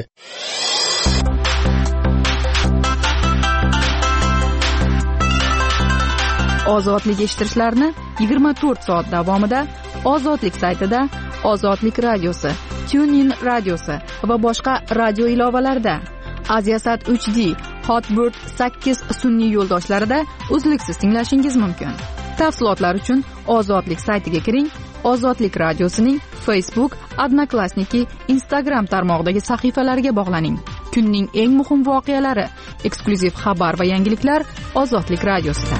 Ozodlik eshittirishlarni yigirma to'rt soat davomida Ozodlik saytida, Ozodlik radiosi, TuneIn radiosi va boshqa radio ilovalarida, Aziasat uch D, Hotbird sakkiz sun'iy yo'ldoshlarida uzluksiz tinglashingiz mumkin. Tafsilotlar uchun Ozodlik saytiga kiring. Ozodlik radiosining Facebook, Odnoklassniki, Instagram tarmog'idagi sahifalariga bog'laning. Kunning eng muhim voqealari, eksklyuziv xabar va yangiliklar Ozodlik radiosida.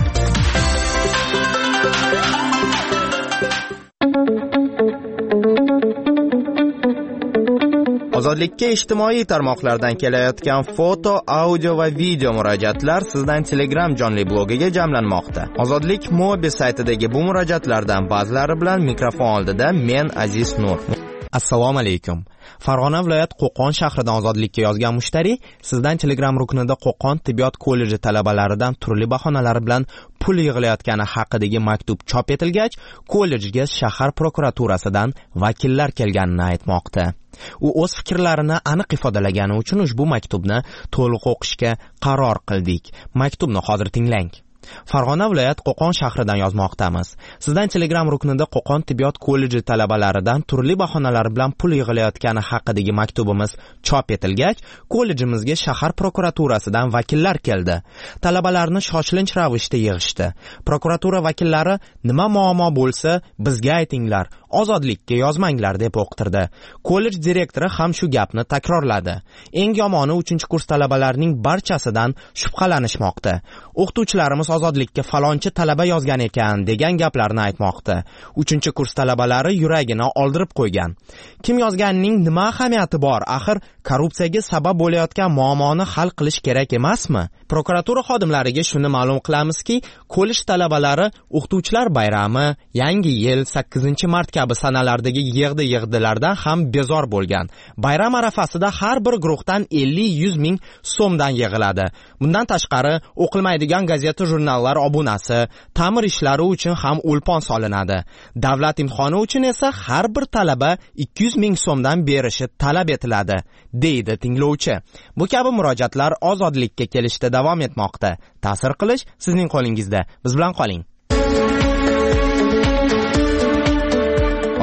Ozodlikka ijtimoiy tarmoqlardan kelayotgan foto, audio va video murojaatlar sizdan Telegram jonli blogiga jamlanmoqda. Ozodlik Mobi saytidagi bu murojaatlardan ba'zilari bilan mikrofon oldida men Aziz Nur. Assalomu alaykum. Farg'ona viloyat Qo'qon shahridan Ozodlikka yozgan mushtari sizdan Telegram ruknida Qo'qon tibbiyot kolleji talabalaridan turli bahonalar bilan pul yig'ilayotgani haqidagi maktub chop etilgach, kollejga shahar prokuraturasidan vakillar kelganini aytmoqda. U o'z fikrlarini aniq ifodalagani uchun ushbu maktubni to'liq o'qishga qaror qildik. Maktubni hozir tinglang. Farg'ona viloyat Qo'qon shahridan yozmoqdamiz. Sizdan Telegram ruknida Qo'qon tibbiyot kolleji talabalaridan turli bahonalar bilan pul yig'ilayotgani haqidagi maktubimiz chop etilgach, kollejimizga shahar prokuraturasidan vakillar keldi. Talabalarni shoshilinch ravishda yig'ishdi. Prokuratura vakillari nima muammo bo'lsa, bizga aytinglar, Ozodlikka yozmanglar deb o'qtirdi. Kollej direktori ham shu gapni takrorladi. Eng yomoni uchinchi kurs talabalarining barchasidan shubhalanishmoqda. O'qituvchilarimiz Ozodlikka falonchi talaba yozgan ekan degan gaplarni aytmoqda. uchinchi kurs talabalari yuragini oldirib qo'ygan. Kim yozganining nima ahamiyati bor? Axir korrupsiyaga sabab bo'layotgan muammoni hal qilish kerak emasmi? Prokuratura xodimlariga shuni ma'lum qilamizki, kollej talabalari o'qituvchilar bayrami, yangi yil, sakkizinchi mart kabi sanalardagi yig'di-yig'dilardan ham bezor bo'lgan. Bayram arafasida har bir guruhdan ellik yuz ming so'mdan yig'iladi. Bundan tashqari, o'qilmaydigan gazeta jurnallar obunasi, ta'mir ishlari uchun ham ulpon solinadi. Davlat imtihoni uchun esa har bir talaba ikki yuz ming so'mdan berishi talab etiladi, deydi tinglovchi. Bu kabi murojaatlar Ozodlikka kelishda davom etmoqda. Ta'sir qilish sizning qo'lingizda. Biz bilan qoling.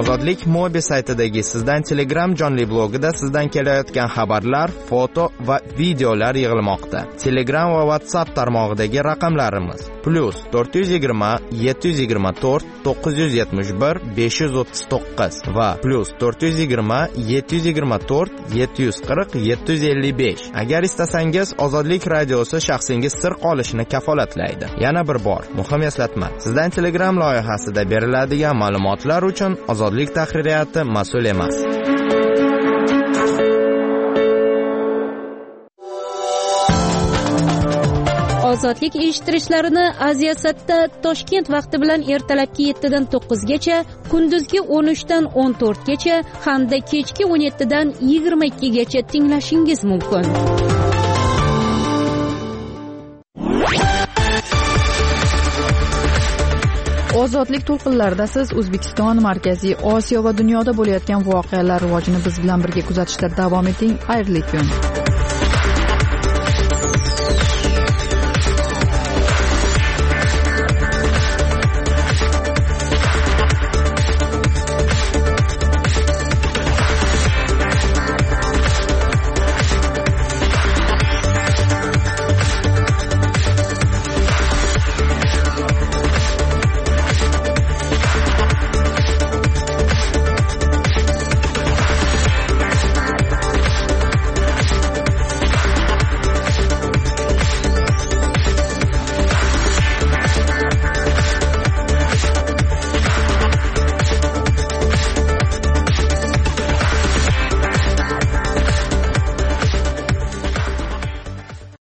Ozodlik Mobi saytidagi Sizdan Telegram jonli blogida sizdan kelayotgan xabarlar, foto va videolar yig'ilmoqda. Telegram va WhatsApp tarmog'idagi raqamlarimiz plus to'rt yuz yigirma yetti yuz yigirma to'rt to'qqiz yuz yetmish bir besh yuz o'ttiz to'qqiz va plus to'rt yuz yigirma yetti yuz yigirma to'rt yetti yuz qirq yetti yuz ellik besh. Agar istasangiz Ozodlik radiosi shaxsingiz sir qolishini kafolatlaydi. Yana bir bor muhim eslatma. Sizdan Telegram loyihasida beriladigan ma'lumotlar uchun Ozodlik tahririyati mas'ul emas. Ozodlik eshittirishlarini Aziyasatda Toshkent vaqti bilan ertalabki yetti dan to'qqiz gacha, kunduzgi o'n uch dan o'n to'rt gacha hamda kechki o'n yetti dan yigirma ikki gacha tinglashingiz mumkin. Ozodlik to'lqinlarida siz O'zbekiston, Markaziy Osiyo va dunyoda bo'layotgan voqealar rivojini biz bilan birga kuzatishda davom eting. Xayrli kun.